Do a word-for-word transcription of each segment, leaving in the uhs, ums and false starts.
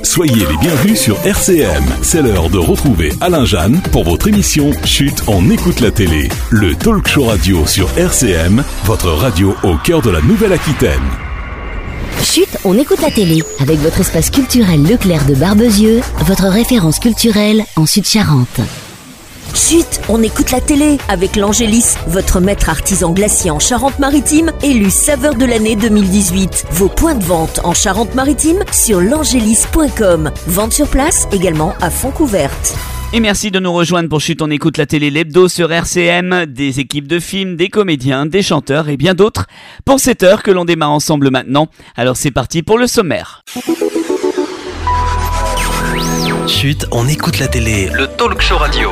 Soyez les bienvenus sur R C M. C'est l'heure de retrouver Alain Jeanne pour votre émission Chut, on écoute la télé. Le talk show radio sur R C M, votre radio au cœur de la Nouvelle-Aquitaine. Chut, on écoute la télé avec votre espace culturel Leclerc de Barbezieux, votre référence culturelle en Sud-Charente. Chut, on écoute la télé avec l'Angélis, votre maître artisan glacier en Charente-Maritime, élu saveur de l'année deux mille dix-huit. Vos points de vente en Charente-Maritime sur l'angélis point com. Vente sur place également à Fontcouverte. Et merci de nous rejoindre pour Chut, on écoute la télé, l'hebdo sur R C M, des équipes de films, des comédiens, des chanteurs et bien d'autres pour cette heure que l'on démarre ensemble maintenant. Alors c'est parti pour le sommaire. Chut, on écoute la télé, le talk show radio.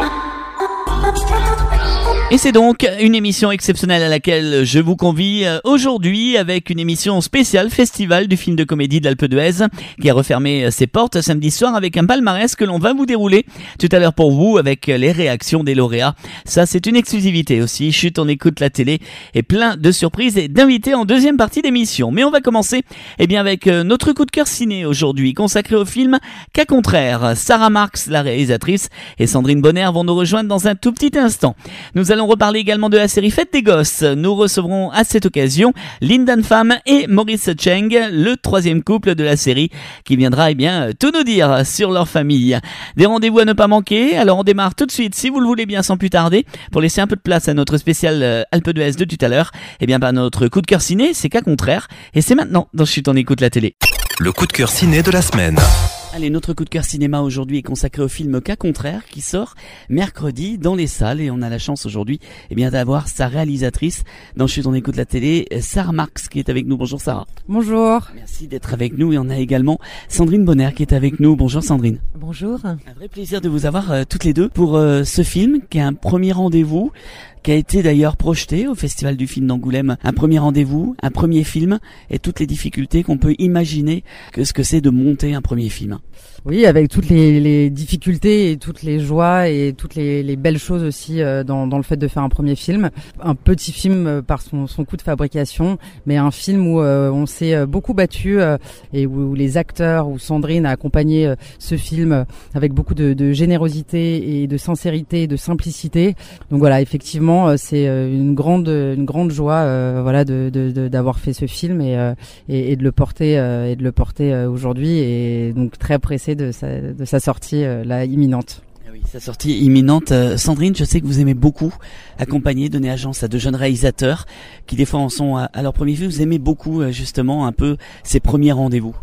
Et c'est donc une émission exceptionnelle à laquelle je vous convie aujourd'hui avec une émission spéciale Festival du film de comédie de l'Alpe d'Huez qui a refermé ses portes samedi soir avec un palmarès que l'on va vous dérouler tout à l'heure pour vous avec les réactions des lauréats. Ça, c'est une exclusivité aussi. Chut, on écoute la télé et plein de surprises et d'invités en deuxième partie d'émission. Mais on va commencer eh bien, avec notre coup de cœur ciné aujourd'hui consacré au film Cas contraire. Sarah Marx, la réalisatrice, et Sandrine Bonner vont nous rejoindre dans un tout petit instant. Nous allons On reparler également de la série Fête des Gosses. Nous recevrons à cette occasion Lindan Pham et Maurice Cheng, le troisième couple de la série, qui viendra eh bien, tout nous dire sur leur famille. Des rendez-vous à ne pas manquer, alors on démarre tout de suite, si vous le voulez bien sans plus tarder, pour laisser un peu de place à notre spécial Alpe d'Huez de tout à l'heure. Eh bien, bah, notre coup de cœur ciné, c'est Cas contraire, et c'est maintenant dans Chut, on écoute la télé. Le coup de cœur ciné de la semaine. Allez, notre coup de cœur cinéma aujourd'hui est consacré au film Cas contraire qui sort mercredi dans les salles et on a la chance aujourd'hui eh bien, d'avoir sa réalisatrice dans Chut, on écoute la télé, Sarah Marx qui est avec nous. Bonjour Sarah. Bonjour. Merci d'être avec nous et on a également Sandrine Bonner qui est avec nous. Bonjour Sandrine. Bonjour. Un vrai plaisir de vous avoir euh, toutes les deux pour euh, ce film qui est un premier rendez-vous qui a été d'ailleurs projeté au Festival du film d'Angoulême. Un premier rendez-vous, un premier film et toutes les difficultés qu'on peut imaginer que ce que c'est de monter un premier film. Oui, avec toutes les, les difficultés et toutes les joies et toutes les, les belles choses aussi euh, dans, dans le fait de faire un premier film. Un petit film euh, par son, son coût de fabrication, mais un film où euh, on s'est euh, beaucoup battu euh, et où, où les acteurs, où Sandrine a accompagné euh, ce film euh, avec beaucoup de, de générosité et de sincérité et de simplicité. Donc voilà, effectivement, euh, c'est euh, une grande, une grande joie, euh, voilà, de, de, de, d'avoir fait ce film et, euh, et, et de le porter, euh, et de le porter euh, aujourd'hui. Et donc très pressé de sa, de sa sortie euh, là imminente. Oui, sa sortie imminente. Euh, Sandrine, je sais que vous aimez beaucoup accompagner, donner agence à de jeunes réalisateurs qui des fois en sont à, à leur premier film. Vous aimez beaucoup euh, justement un peu ces premiers rendez-vous.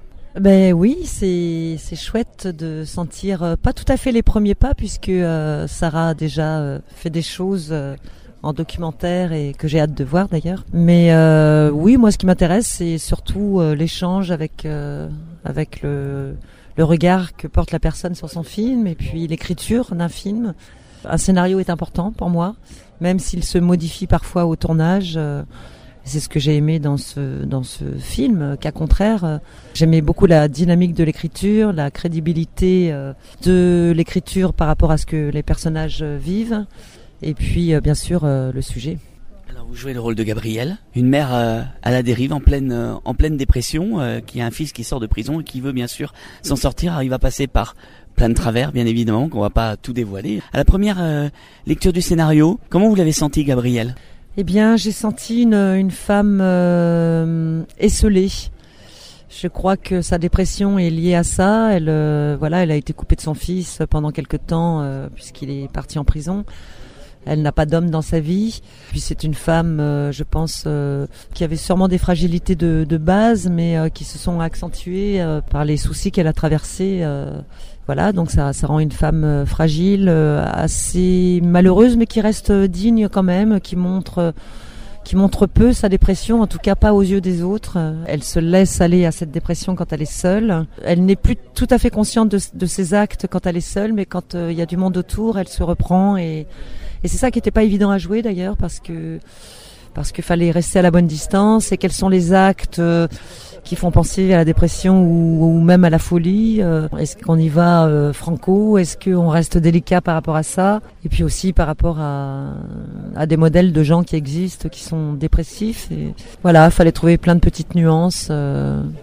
Ben oui, c'est c'est chouette de sentir euh, pas tout à fait les premiers pas puisque euh, Sarah a déjà euh, fait des choses euh, en documentaire et que j'ai hâte de voir d'ailleurs. Mais euh, oui, moi ce qui m'intéresse c'est surtout euh, l'échange avec euh, avec le le regard que porte la personne sur son film et puis l'écriture d'un film. Un scénario est important pour moi, même s'il se modifie parfois au tournage. Euh, c'est ce que j'ai aimé dans ce dans ce film. Cas contraire, euh, j'aimais beaucoup la dynamique de l'écriture, la crédibilité euh, de l'écriture par rapport à ce que les personnages euh, vivent, et puis euh, bien sûr euh, le sujet. Vous jouez le rôle de Gabrielle, une mère euh, à la dérive, en pleine euh, en pleine dépression, euh, qui a un fils qui sort de prison et qui veut bien sûr s'en sortir. Alors, il va passer par plein de travers, bien évidemment, qu'on va pas tout dévoiler. À la première euh, lecture du scénario, comment vous l'avez senti, Gabrielle ? Eh bien, j'ai senti une, une femme euh, esseulée. Je crois que sa dépression est liée à ça. Elle, euh, voilà, elle a été coupée de son fils pendant quelque temps euh, puisqu'il est parti en prison. Elle n'a pas d'homme dans sa vie. Puis c'est une femme, euh, je pense, euh, qui avait sûrement des fragilités de, de base, mais euh, qui se sont accentuées euh, par les soucis qu'elle a traversés. Euh, voilà, donc ça, ça rend une femme euh, fragile, euh, assez malheureuse, mais qui reste digne quand même, qui montre, euh, qui montre peu sa dépression, en tout cas pas aux yeux des autres. Elle se laisse aller à cette dépression quand elle est seule. Elle n'est plus tout à fait consciente de, de ses actes quand elle est seule, mais quand il euh, y a du monde autour, elle se reprend et Et c'est ça qui n'était pas évident à jouer d'ailleurs parce que parce qu'il fallait rester à la bonne distance. Et quels sont les actes euh, qui font penser à la dépression ou, ou même à la folie euh, Est-ce qu'on y va euh, franco? Est-ce qu'on reste délicat par rapport à ça? Et puis aussi par rapport à, à des modèles de gens qui existent, qui sont dépressifs. Et voilà, il fallait trouver plein de petites nuances euh,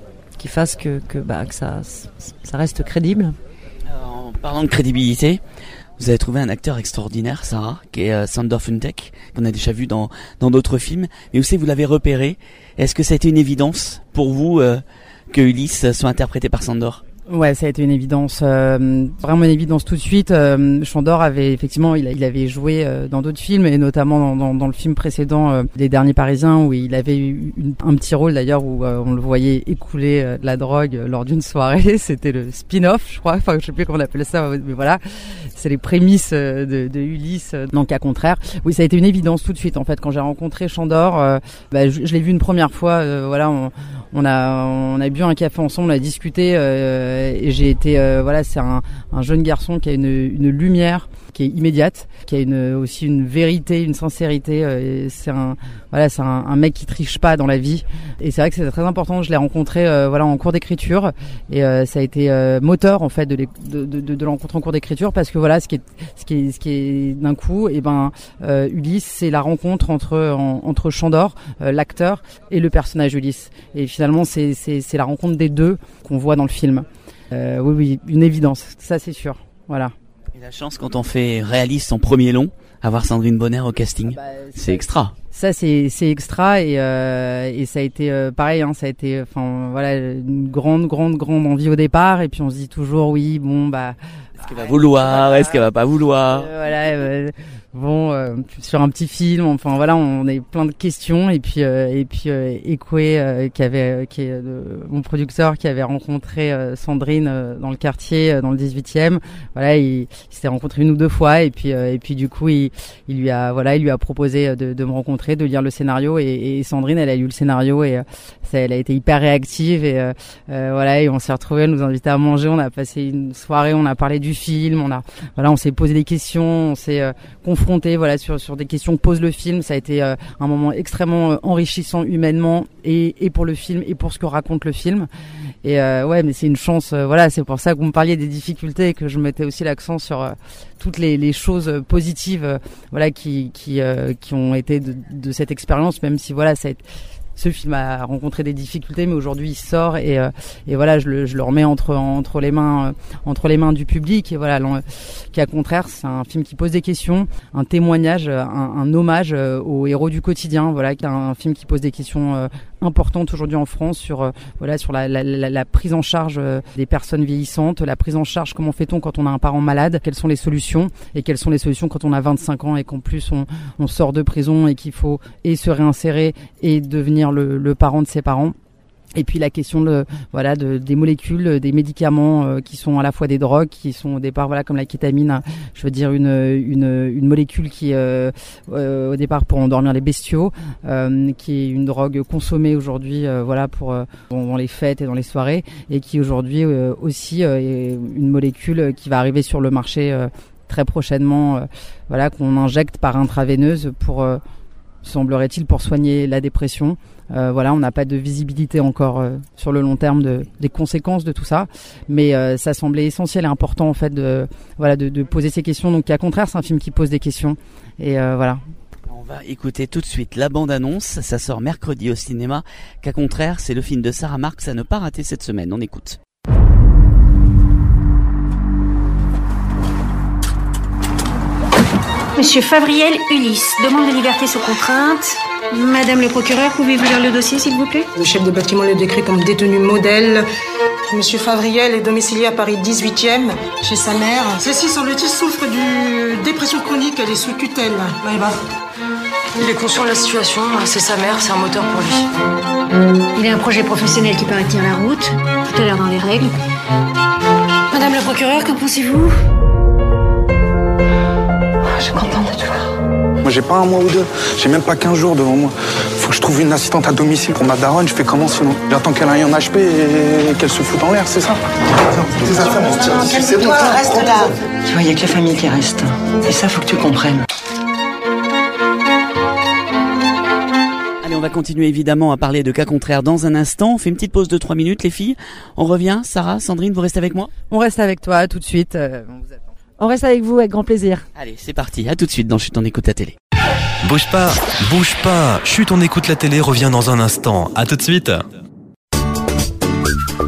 qui fasse que, que, bah, que ça, ça reste crédible. Alors, en parlant de crédibilité, vous avez trouvé un acteur extraordinaire, Sarah, qui est euh, Sándor Funtek, qu'on a déjà vu dans dans d'autres films, mais aussi vous l'avez repéré. Est-ce que ça a été une évidence pour vous euh, que Ulysse soit interprété par Sándor ? Ouais, ça a été une évidence, euh, vraiment une évidence tout de suite. Euh, Sándor avait effectivement, il, a, il avait joué euh, dans d'autres films et notamment dans, dans, dans le film précédent euh, des Derniers Parisiens où il avait eu une, un petit rôle d'ailleurs où euh, on le voyait écouler euh, de la drogue euh, lors d'une soirée. C'était le spin-off, je crois. Enfin, je sais plus comment on appelle ça, mais voilà, c'est les prémices euh, de, de Ulysse. Euh, dans le cas contraire, oui, ça a été une évidence tout de suite. En fait, quand j'ai rencontré Sándor, euh, bah, je, je l'ai vu une première fois. Euh, voilà, on, on a on a bu un café ensemble, on a discuté. Euh, Et j'ai été, euh, voilà, c'est un, un jeune garçon qui a une, une lumière qui est immédiate, qui a une, aussi une vérité, une sincérité. Euh, c'est un, voilà, c'est un, un mec qui triche pas dans la vie. Et c'est vrai que c'est très important. Je l'ai rencontré, euh, voilà, en cours d'écriture, et euh, ça a été euh, moteur en fait de, de, de, de, de le rencontrer en cours d'écriture parce que voilà, ce qui est, ce qui est, ce qui est d'un coup, et ben, euh, Ulysse, c'est la rencontre entre en, entre Sándor, euh, l'acteur, et le personnage Ulysse. Et finalement, c'est, c'est, c'est la rencontre des deux qu'on voit dans le film. Euh, oui, oui, une évidence, ça c'est sûr. Voilà. Et la chance quand on fait réaliste son premier long, avoir Sandrine Bonner au casting, ah bah, c'est, c'est extra. Ça c'est c'est extra et euh, et ça a été euh, pareil, hein, ça a été, enfin voilà, une grande grande grande envie au départ et puis on se dit toujours oui bon bah. Est-ce qu'elle va vouloir, voilà. Est-ce qu'elle va pas vouloir euh, Voilà. Euh, Bon, euh, sur un petit film, enfin voilà, on a plein de questions et puis euh, et puis euh, Ekoué euh, qui avait, qui est euh, mon producteur, qui avait rencontré euh, Sandrine euh, dans le quartier, euh, dans le dix-huitième. Voilà, il, il s'était rencontré une ou deux fois et puis euh, et puis du coup il, il lui a voilà, il lui a proposé de, de me rencontrer, de lire le scénario et, et Sandrine, elle a lu le scénario et euh, ça, elle a été hyper réactive et euh, euh, voilà, et on s'est retrouvés, elle nous invitait à manger, on a passé une soirée, on a parlé du film, on a voilà, on s'est posé des questions, on s'est euh, confronté voilà sur sur des questions que pose le film. Ça a été euh, un moment extrêmement euh, enrichissant humainement et et pour le film et pour ce que raconte le film. Et euh, ouais, mais c'est une chance. Euh, voilà, c'est pour ça que vous me parliez des difficultés et que je mettais aussi l'accent sur euh, toutes les les choses positives, euh, voilà, qui qui euh, qui ont été de, de cette expérience. Même si voilà, ça a été, ce film a rencontré des difficultés, mais aujourd'hui il sort et euh, et voilà, je le je le remets entre entre les mains euh, entre les mains du public et voilà, qui à contraire, c'est un film qui pose des questions, un témoignage, un, un hommage euh, aux héros du quotidien, voilà, qui est un film qui pose des questions euh, importantes aujourd'hui en France sur euh, voilà sur la, la la la prise en charge euh, des personnes vieillissantes, la prise en charge, comment fait-on quand on a un parent malade, quelles sont les solutions et quelles sont les solutions quand on a vingt-cinq ans et qu'en plus on on sort de prison et qu'il faut et se réinsérer et devenir Le, le parent de ses parents. Et puis la question de voilà de des molécules, des médicaments euh, qui sont à la fois des drogues, qui sont au départ voilà comme la kétamine, je veux dire une une une molécule qui euh, euh, au départ pour endormir les bestiaux, euh, qui est une drogue consommée aujourd'hui euh, voilà pour euh, dans les fêtes et dans les soirées et qui aujourd'hui euh, aussi euh, est une molécule qui va arriver sur le marché euh, très prochainement, euh, voilà qu'on injecte par intraveineuse pour euh, semblerait-il pour soigner la dépression. Euh, voilà, on n'a pas de visibilité encore euh, sur le long terme de, des conséquences de tout ça, mais euh, ça semblait essentiel et important en fait de voilà de, de poser ces questions. Donc, à contraire, c'est un film qui pose des questions et euh, voilà. On va écouter tout de suite la bande-annonce. Ça sort mercredi au cinéma. Qu'à contraire, c'est le film de Sarah Marx à ne pas rater cette semaine. On écoute. Monsieur Favriel Ulysse, demande de liberté sous contrainte. Madame le procureur, pouvez-vous lire le dossier, s'il vous plaît? Le chef de bâtiment le décrit comme détenu modèle. Monsieur Favriel est domicilié à Paris dix-huitième, chez sa mère. Celle-ci, semble-t-il, souffre d'une dépression chronique. Elle est sous tutelle. Maëva. Il est conscient de la situation. C'est sa mère, c'est un moteur pour lui. Il a un projet professionnel qui paraît tenir la route. Tout a l'air dans les règles. Madame le procureur, qu'en pensez-vous? Je suis contente de te voir. Moi, j'ai pas un mois ou deux. J'ai même pas quinze jours devant moi. Faut que je trouve une assistante à domicile pour ma daronne. Je fais comment sinon? J'attends qu'elle aille en H P et qu'elle se foute en l'air, c'est ça? Tes affaires, mon petit. C'est bon, reste là. Tu vois, il y a que la famille qui reste. Et ça, faut que tu le comprennes. Allez, on va continuer évidemment à parler de Cas contraire dans un instant. On fait une petite pause de trois minutes, les filles. On revient. Sarah, Sandrine, vous restez avec moi? On reste avec toi tout de suite. Euh, on vous attend. On reste avec vous avec grand plaisir. Allez, c'est parti. À tout de suite dans Chut, on écoute la télé. Bouge pas, bouge pas. Chut, on écoute la télé revient dans un instant. À tout de suite.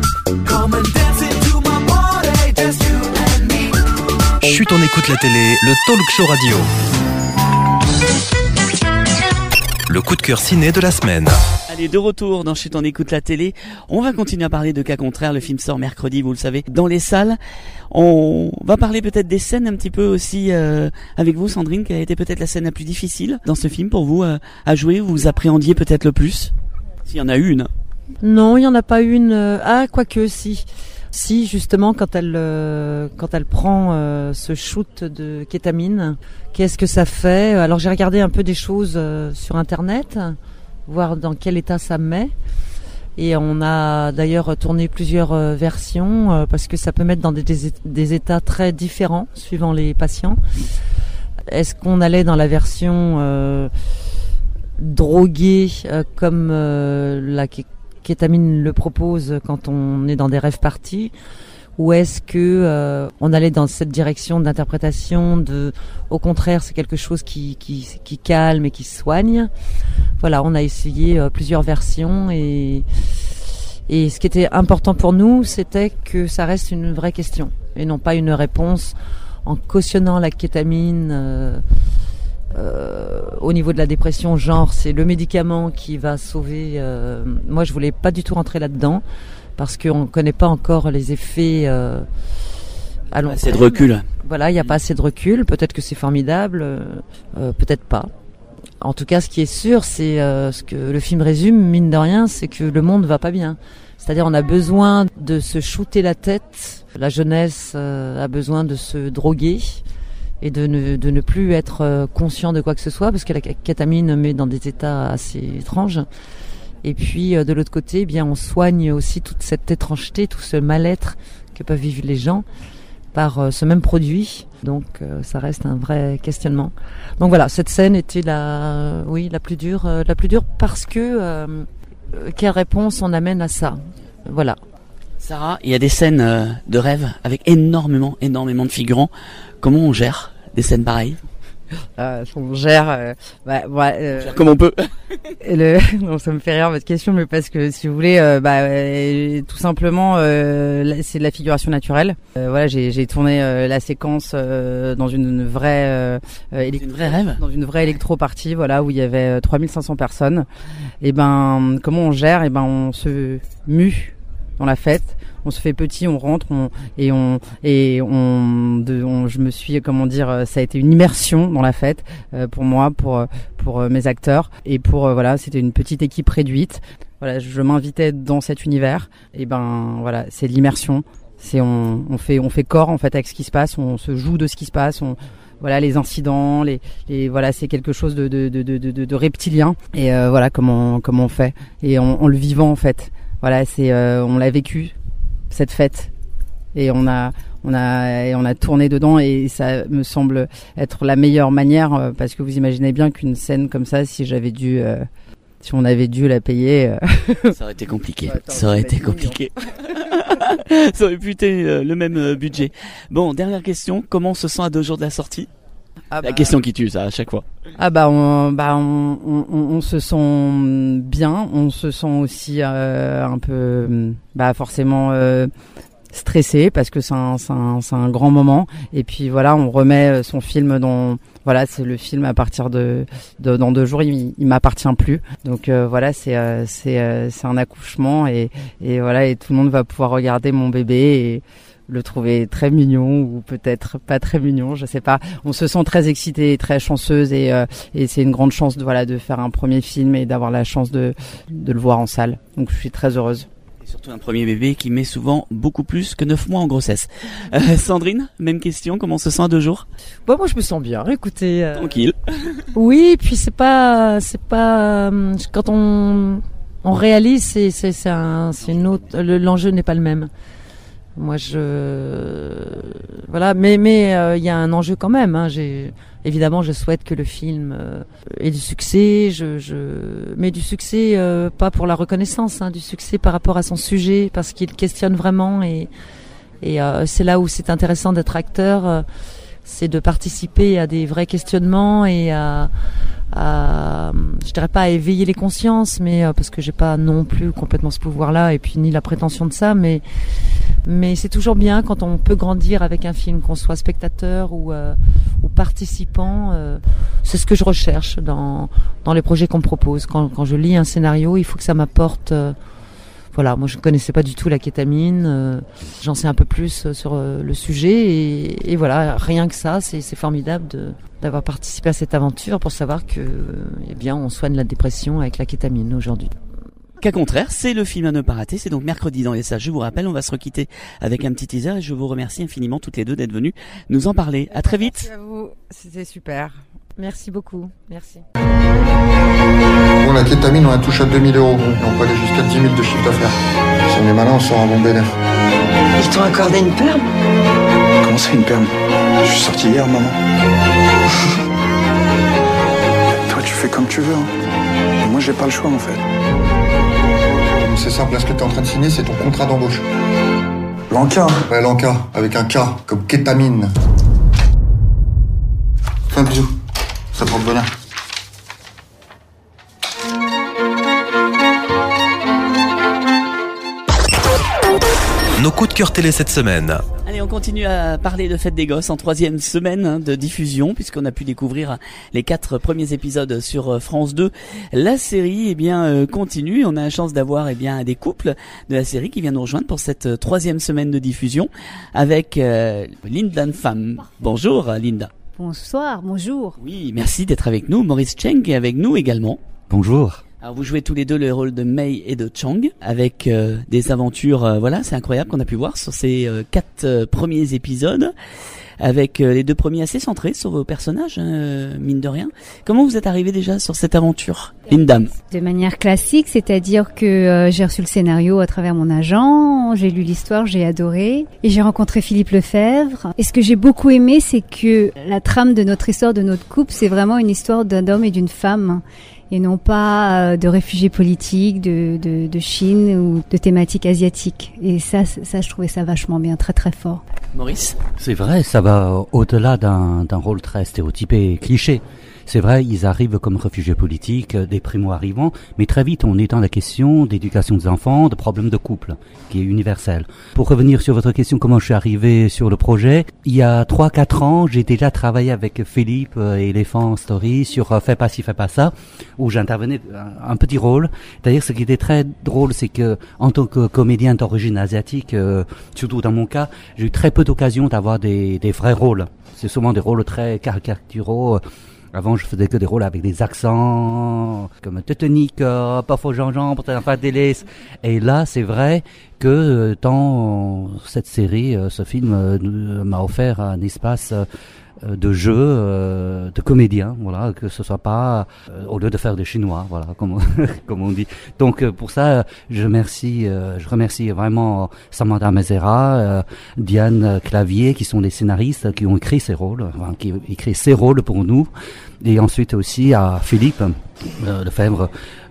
Chut, on écoute la télé, le talk show radio. Le coup de cœur ciné de la semaine. Allez, de retour dans Chut, on écoute la télé. On va continuer à parler de Cas contraire. Le film sort mercredi, vous le savez, dans les salles. On va parler peut-être des scènes un petit peu aussi euh, avec vous, Sandrine, qui a été peut-être la scène la plus difficile dans ce film pour vous euh, à jouer. Vous appréhendiez peut-être le plus, s'il y en a une. Non, il n'y en a pas une. Euh, ah, quoique, si. Si, justement, quand elle, euh, quand elle prend euh, ce shoot de kétamine, qu'est-ce que ça fait ? Alors, j'ai regardé un peu des choses euh, sur Internet, voir dans quel état ça me met. Et on a d'ailleurs tourné plusieurs euh, versions, euh, parce que ça peut mettre dans des, des, des états très différents, suivant les patients. Est-ce qu'on allait dans la version euh, droguée, euh, comme euh, la kétamine le propose quand on est dans des rêves partis, ou est-ce que euh, on allait dans cette direction d'interprétation de, au contraire, c'est quelque chose qui, qui, qui calme et qui soigne. Voilà, on a essayé euh, plusieurs versions et, et ce qui était important pour nous, c'était que ça reste une vraie question et non pas une réponse en cautionnant la kétamine. Euh, Euh, au niveau de la dépression, genre c'est le médicament qui va sauver. Euh, moi, je voulais pas du tout rentrer là-dedans parce qu'on ne connaît pas encore les effets euh, à long terme. Assez de recul. Voilà, il n'y a pas assez de recul. Peut-être que c'est formidable, euh, peut-être pas. En tout cas, ce qui est sûr, c'est euh, ce que le film résume, mine de rien, c'est que le monde va pas bien. C'est-à-dire, on a besoin de se shooter la tête. La jeunesse euh, a besoin de se droguer. Et de ne, de ne plus être conscient de quoi que ce soit, parce que la kétamine met dans des états assez étranges. Et puis, de l'autre côté, eh bien, on soigne aussi toute cette étrangeté, tout ce mal-être que peuvent vivre les gens par ce même produit. Donc, ça reste un vrai questionnement. Donc voilà, cette scène était la, oui, la plus dure, la plus dure parce que euh, quelle réponse on amène à ça ? Voilà. Sarah, il y a des scènes euh, de rêve avec énormément, énormément de figurants. Comment on gère des scènes pareilles ? euh, On gère, euh, bah, ouais, euh, on gère comme on peut. le, non, ça me fait rire votre question, mais parce que si vous voulez, euh, bah, euh, tout simplement, euh, c'est de la figuration naturelle. Euh, voilà, j'ai, j'ai tourné euh, la séquence euh, dans une vraie, euh, électro, une vraie rêve, dans une vraie électro-partie, voilà, où il y avait euh, trois mille cinq cents personnes. Et ben, comment on gère ? Et ben, on se mue dans la fête, on se fait petit, on rentre, on, et on et on, de, on, je me suis, comment dire, ça a été une immersion dans la fête euh, pour moi, pour pour euh, mes acteurs et pour euh, voilà, c'était une petite équipe réduite. Voilà, je m'invitais dans cet univers et ben voilà, c'est de l'immersion, c'est on, on fait on fait corps en fait avec ce qui se passe, on se joue de ce qui se passe, on voilà les incidents, les, les voilà c'est quelque chose de de de de de, de reptilien et euh, voilà comment comment on fait et en, en le vivant en fait. Voilà, c'est euh, on l'a vécu cette fête et on a on a et on a tourné dedans et ça me semble être la meilleure manière euh, parce que vous imaginez bien qu'une scène comme ça, si j'avais dû euh, si on avait dû la payer, euh... ça aurait été compliqué. Ouais, ça aurait été compliqué. Ça aurait pu être euh, le même euh, budget. Bon, dernière question, comment on se sent à deux jours de la sortie ? Ah bah, la question qui tue, ça, à chaque fois. Ah bah on, bah on, on, on se sent bien, on se sent aussi euh, un peu, bah forcément euh, stressé parce que c'est un, c'est un, c'est un grand moment. Et puis voilà, on remet son film dans, voilà, c'est le film à partir de, de dans deux jours, il, il m'appartient plus. Donc euh, voilà, c'est, euh, c'est, euh, c'est un accouchement et, et voilà, et tout le monde va pouvoir regarder mon bébé et le trouver très mignon ou peut-être pas très mignon, je sais pas. On se sent très excitée et très chanceuse et, euh, et c'est une grande chance de, voilà, de faire un premier film et d'avoir la chance de, de le voir en salle. Donc je suis très heureuse. Et surtout un premier bébé qui met souvent beaucoup plus que neuf mois en grossesse. Euh, Sandrine, même question, comment on se sent à deux jours ? Bon, moi je me sens bien, écoutez. Euh... Tranquille. Oui, puis c'est pas, c'est pas, euh, quand on, on réalise, c'est, c'est, c'est un, c'est une autre, le, l'enjeu n'est pas le même. Moi, je voilà, mais mais il euh, y a un enjeu quand même. Hein. J'ai évidemment, je souhaite que le film euh, ait du succès. Je, je mais du succès euh, pas pour la reconnaissance, hein, du succès par rapport à son sujet, parce qu'il questionne vraiment et et euh, c'est là où c'est intéressant d'être acteur, euh, c'est de participer à des vrais questionnements et à à, je dirais pas à éveiller les consciences, mais euh, parce que j'ai pas non plus complètement ce pouvoir-là et puis ni la prétention de ça, mais Mais c'est toujours bien quand on peut grandir avec un film, qu'on soit spectateur ou, euh, ou participant. Euh, c'est ce que je recherche dans, dans les projets qu'on me propose. Quand, quand je lis un scénario, il faut que ça m'apporte... Euh, voilà, moi je ne connaissais pas du tout la kétamine. Euh, j'en sais un peu plus sur euh, le sujet. Et, et voilà, rien que ça, c'est, c'est formidable de, d'avoir participé à cette aventure pour savoir que, eh bien, on soigne la dépression avec la kétamine aujourd'hui. Cas contraire, c'est le film à ne pas rater, c'est donc mercredi dans les salles. Je vous rappelle, on va se requitter avec un petit teaser et je vous remercie infiniment toutes les deux d'être venues nous en parler. À très vite. Merci à vous, c'était super. Merci beaucoup, merci. Bon, la kétamine, on la touche à deux mille euros. Et on peut aller jusqu'à dix mille de chiffre d'affaires. Si on est malin, on sort un bon bénéfice. Ils t'ont accordé une perme? Comment ça, une perme? Je suis sorti hier, maman. Toi, tu fais comme tu veux, hein. Et moi, j'ai pas le choix, en fait. C'est simple, là, ce que t'es en train de signer, c'est ton contrat d'embauche. L'Anka? Ouais, l'Anka, avec un K, comme kétamine. Fais un bisou, ça porte bonheur. Nos coups de cœur télé cette semaine. Allez, on continue à parler de Fête des Gosses en troisième semaine hein, de diffusion, puisqu'on a pu découvrir les quatre premiers épisodes sur France deux. La série, eh bien, euh, continue. On a la chance d'avoir, eh bien, des couples de la série qui viennent nous rejoindre pour cette troisième semaine de diffusion avec euh, Linda Pham. Bonjour, Linda. Bonsoir, bonjour. Oui, merci d'être avec nous. Maurice Cheng est avec nous également. Bonjour. Alors vous jouez tous les deux le rôle de Mei et de Chang avec euh, des aventures, euh, voilà, c'est incroyable qu'on a pu voir sur ces euh, quatre euh, premiers épisodes, avec euh, les deux premiers assez centrés sur vos personnages, hein, mine de rien. Comment vous êtes arrivé déjà sur cette aventure, Linda? De manière classique, c'est-à-dire que euh, j'ai reçu le scénario à travers mon agent, j'ai lu l'histoire, j'ai adoré, et j'ai rencontré Philippe Lefebvre. Et ce que j'ai beaucoup aimé, c'est que la trame de notre histoire, de notre couple, c'est vraiment une histoire d'un homme et d'une femme, et non pas de réfugiés politiques, de, de, de Chine ou de thématiques asiatiques. Et ça, ça, je trouvais ça vachement bien, très très fort. Maurice? C'est vrai, ça va au-delà d'un, d'un rôle très stéréotypé et cliché. C'est vrai, ils arrivent comme réfugiés politiques, des primo-arrivants, mais très vite on est dans la question d'éducation des enfants, de problèmes de couple, qui est universel. Pour revenir sur votre question, comment je suis arrivé sur le projet, il y a trois quatre ans, j'ai déjà travaillé avec Philippe et Elephant Story sur « Fais pas ci, fais pas ça », où j'intervenais un, un petit rôle. D'ailleurs, ce qui était très drôle, c'est que en tant que comédien d'origine asiatique, euh, surtout dans mon cas, j'ai eu très peu d'occasion d'avoir des, des vrais rôles. C'est souvent des rôles très caricaturaux. Avant, je faisais que des rôles avec des accents, comme Teutonique, euh, parfois Jean-Jean, peut-être un pas délice. Et là, c'est vrai que euh, dans cette série, euh, ce film euh, m'a offert un espace euh, de jeu, euh, de comédien, voilà, que ce soit pas euh, au lieu de faire des Chinois, voilà, comme comme on dit. Donc euh, pour ça, je remercie, euh, je remercie vraiment Samantha Mezera, euh, Diane Clavier, qui sont les scénaristes qui ont écrit ces rôles, enfin, qui ont écrit ces rôles pour nous, et ensuite aussi à Philippe euh, Lefebvre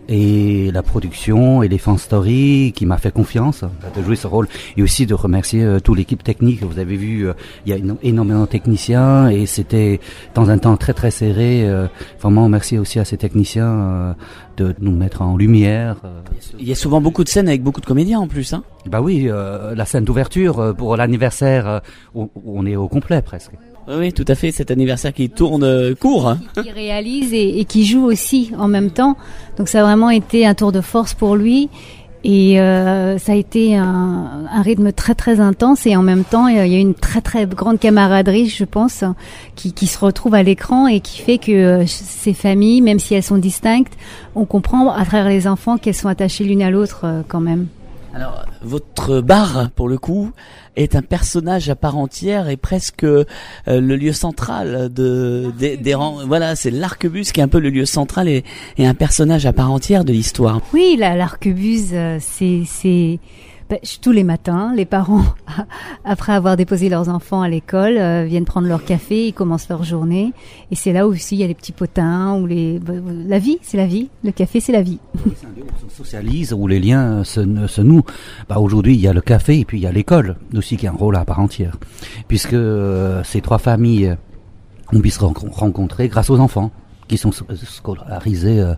et la production Elephant Story qui m'a fait confiance de jouer ce rôle, et aussi de remercier euh, toute l'équipe technique. Vous avez vu, euh, il y a éno- énormément de techniciens et c'était dans un temps très très serré. Euh, vraiment merci aussi à ces techniciens euh, de nous mettre en lumière. Euh, Il y a souvent beaucoup de scènes avec beaucoup de comédiens en plus, hein. Bah oui, euh, la scène d'ouverture euh, pour l'anniversaire, euh, où, où on est au complet presque. Oui, oui, tout à fait, cet anniversaire qui tourne euh, court. Hein. Qui réalise et, et qui joue aussi en même temps. Donc ça a vraiment été un tour de force pour lui. Et euh, ça a été un, un rythme très très intense, et en même temps il y a une très très grande camaraderie, je pense, qui, qui se retrouve à l'écran et qui fait que euh, ces familles, même si elles sont distinctes, on comprend à travers les enfants qu'elles sont attachées l'une à l'autre euh, quand même. Alors, votre bar, pour le coup, est un personnage à part entière et presque euh, le lieu central de des, des rangs. Voilà, c'est l'arquebuse qui est un peu le lieu central et, et un personnage à part entière de l'histoire. Oui, la, l'arquebuse, euh, c'est c'est ben, tous les matins, les parents, après avoir déposé leurs enfants à l'école, euh, viennent prendre leur café, ils commencent leur journée, et c'est là aussi il y a les petits potins ou les ben, la vie, c'est la vie. Le café, c'est la vie. C'est un lieu où on se socialise, où les liens se, se nouent. Bah, aujourd'hui, il y a le café et puis il y a l'école aussi qui a un rôle à part entière, puisque euh, ces trois familles ont pu se rencontrer grâce aux enfants qui sont scolarisés euh,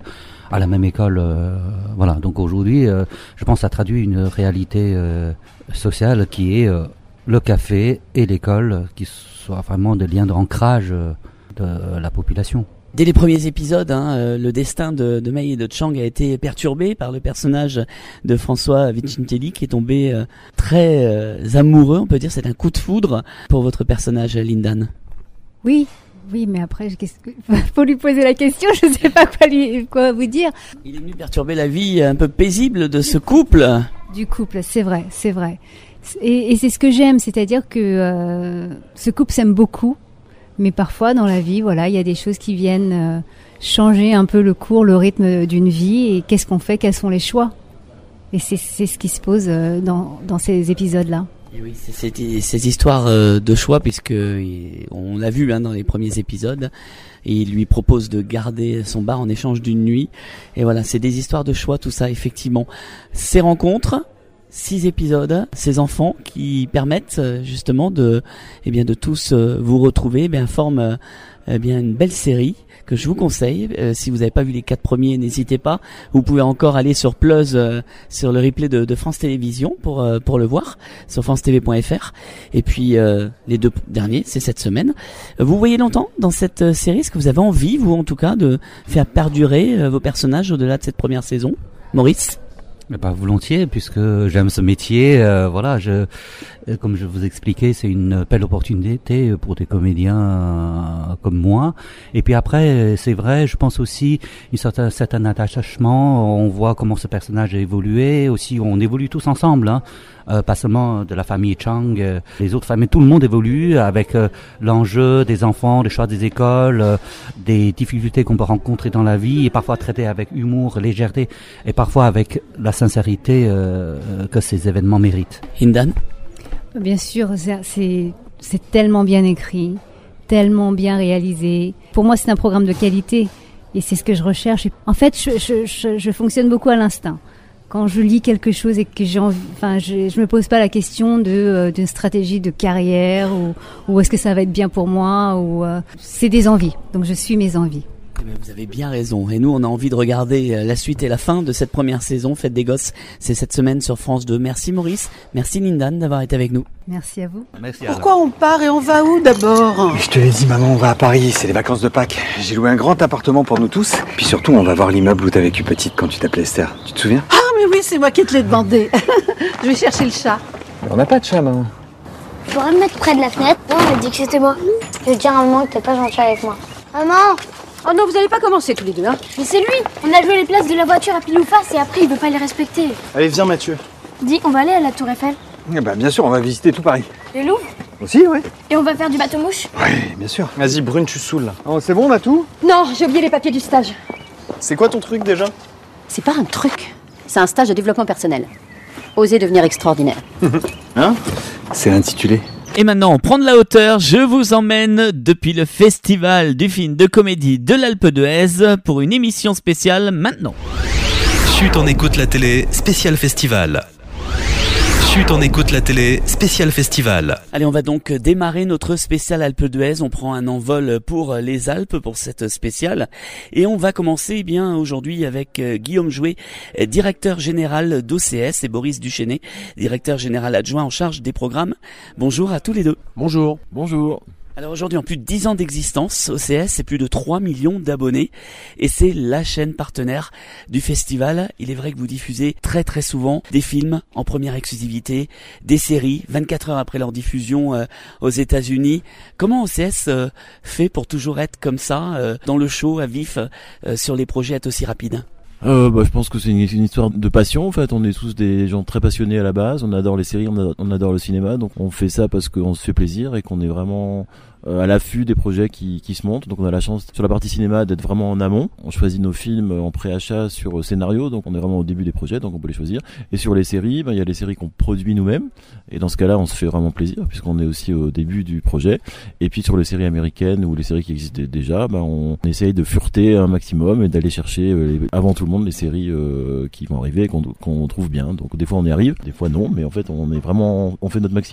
à la même école. Euh, voilà. Donc aujourd'hui, euh, je pense que ça traduit une réalité euh, sociale qui est euh, le café et l'école, qui soient vraiment des liens d'ancrage euh, de la population. Dès les premiers épisodes, hein, euh, le destin de, de Mei et de Chang a été perturbé par le personnage de François Vincentelli qui est tombé euh, très euh, amoureux, on peut dire, c'est un coup de foudre pour votre personnage, Lindan. Oui, oui, mais après, qu'est-ce que... faut lui poser la question, je ne sais pas quoi, lui, quoi vous dire. Il est venu perturber la vie un peu paisible de ce couple. Du couple, c'est vrai, c'est vrai. Et, et c'est ce que j'aime, c'est-à-dire que euh, ce couple s'aime beaucoup. Mais parfois, dans la vie, voilà, il y a des choses qui viennent euh, changer un peu le cours, le rythme d'une vie. Et qu'est-ce qu'on fait? Quels sont les choix? Et c'est, c'est ce qui se pose euh, dans, dans ces épisodes-là. Et oui, c'est, c'est ces histoires euh, de choix, puisque il, on l'a vu hein, dans les premiers épisodes. Et il lui propose de garder son bar en échange d'une nuit. Et voilà, c'est des histoires de choix, tout ça, effectivement. Ces rencontres... Six épisodes, ces enfants qui permettent justement de, eh bien, de tous vous retrouver, eh bien, forment eh bien une belle série que je vous conseille. Euh, si vous n'avez pas vu les quatre premiers, n'hésitez pas. Vous pouvez encore aller sur Plus, euh, sur le replay de, de France Télévisions pour euh, pour le voir sur france t v point f r. Et puis euh, les deux derniers, c'est cette semaine. Vous voyez longtemps dans cette euh, série? Est-ce que vous avez envie, vous en tout cas, de faire perdurer euh, vos personnages au-delà de cette première saison, Maurice? Mais pas volontiers, puisque j'aime ce métier. Euh, voilà, je, comme je vous expliquais, c'est une belle opportunité pour des comédiens euh, comme moi. Et puis après, c'est vrai, je pense aussi une certain, certain attachement. On voit comment ce personnage a évolué. Aussi, on évolue tous ensemble, hein. Euh, pas seulement de la famille Chang, euh, les autres familles, tout le monde évolue avec euh, l'enjeu des enfants, des choix des écoles, euh, des difficultés qu'on peut rencontrer dans la vie, et parfois traiter avec humour, légèreté, et parfois avec la sincérité euh, que ces événements méritent. Hindan? Bien sûr, c'est, c'est, c'est tellement bien écrit, tellement bien réalisé. Pour moi, c'est un programme de qualité, et c'est ce que je recherche. En fait, je, je, je, je fonctionne beaucoup à l'instinct. Quand je lis quelque chose et que j'ai envie, enfin, je, je me pose pas la question de euh, d'une stratégie de carrière ou, ou est-ce que ça va être bien pour moi ou euh, c'est des envies. Donc je suis mes envies. Vous avez bien raison. Et nous, on a envie de regarder la suite et la fin de cette première saison. Fête des Gosses, c'est cette semaine sur France deux. Merci Maurice, merci Lindan d'avoir été avec nous. Merci à vous. Merci. Pourquoi on part et on va où d'abord? Je te l'ai dit maman, on va à Paris, c'est les vacances de Pâques. J'ai loué un grand appartement pour nous tous. Puis surtout, on va voir l'immeuble où t'as vécu petite quand tu t'appelais Esther. Tu te souviens? Ah mais oui, c'est moi qui te l'ai demandé. Je vais chercher le chat. On n'a pas de chat, maman. Tu pourrais me mettre près de la fenêtre? Non, on m'a dit que c'était moi. Je vais dire à maman que t'es pas gentil avec moi. Maman! Oh non, vous allez pas commencer tous les deux, hein. Mais c'est lui. On a joué les places de la voiture à pile ou face et après il veut pas les respecter. Allez, viens Mathieu. Dis, on va aller à la Tour Eiffel. Eh ben, bien sûr, on va visiter tout Paris. Le Louvre? Aussi, oui. Et on va faire du bateau-mouche? Oui, bien sûr. Vas-y, Brune, tu saoules là. Oh, c'est bon, on a tout? Non, j'ai oublié les papiers du stage. C'est quoi ton truc déjà? C'est pas un truc, c'est un stage de développement personnel. Oser devenir extraordinaire. Hein? C'est intitulé. Et maintenant, prendre la hauteur, je vous emmène depuis le festival du film de comédie de l'Alpe d'Huez pour une émission spéciale maintenant. Chut, on écoute la télé, spécial festival. Chut, on écoute la télé, spécial festival. Allez, on va donc démarrer notre spécial Alpe d'Huez. On prend un envol pour les Alpes pour cette spéciale. Et on va commencer eh bien aujourd'hui avec Guillaume Jouet, directeur général d'O C S, et Boris Duchesnay, directeur général adjoint en charge des programmes. Bonjour à tous les deux. Bonjour. Bonjour. Alors aujourd'hui, en plus de dix ans d'existence, O C S, c'est plus de trois millions d'abonnés et c'est la chaîne partenaire du festival. Il est vrai que vous diffusez très très souvent des films en première exclusivité, des séries vingt-quatre heures après leur diffusion euh, aux États-Unis. Comment O C S euh, fait pour toujours être comme ça, euh, dans le show, à vif, euh, sur les projets, être aussi rapide ? Euh, bah, je pense que c'est une, une histoire de passion en fait. On est tous des gens très passionnés à la base. On adore les séries, on adore, on adore le cinéma. Donc on fait ça parce qu'on se fait plaisir et qu'on est vraiment euh, à l'affût des projets qui, qui se montent. Donc on a la chance sur la partie cinéma d'être vraiment en amont. On choisit nos films en préachat sur scénario. Donc on est vraiment au début des projets, donc on peut les choisir. Et sur les séries, ben, il y a les séries qu'on produit nous-mêmes. Et dans ce cas-là, on se fait vraiment plaisir puisqu'on est aussi au début du projet. Et puis sur les séries américaines ou les séries qui existent déjà, ben, on essaye de fureter un maximum et d'aller chercher euh, les, avant tout le monde les séries euh, qui vont arriver et qu'on, qu'on trouve bien. Donc des fois on y arrive, des fois non, mais en fait on est vraiment, on fait notre maximum.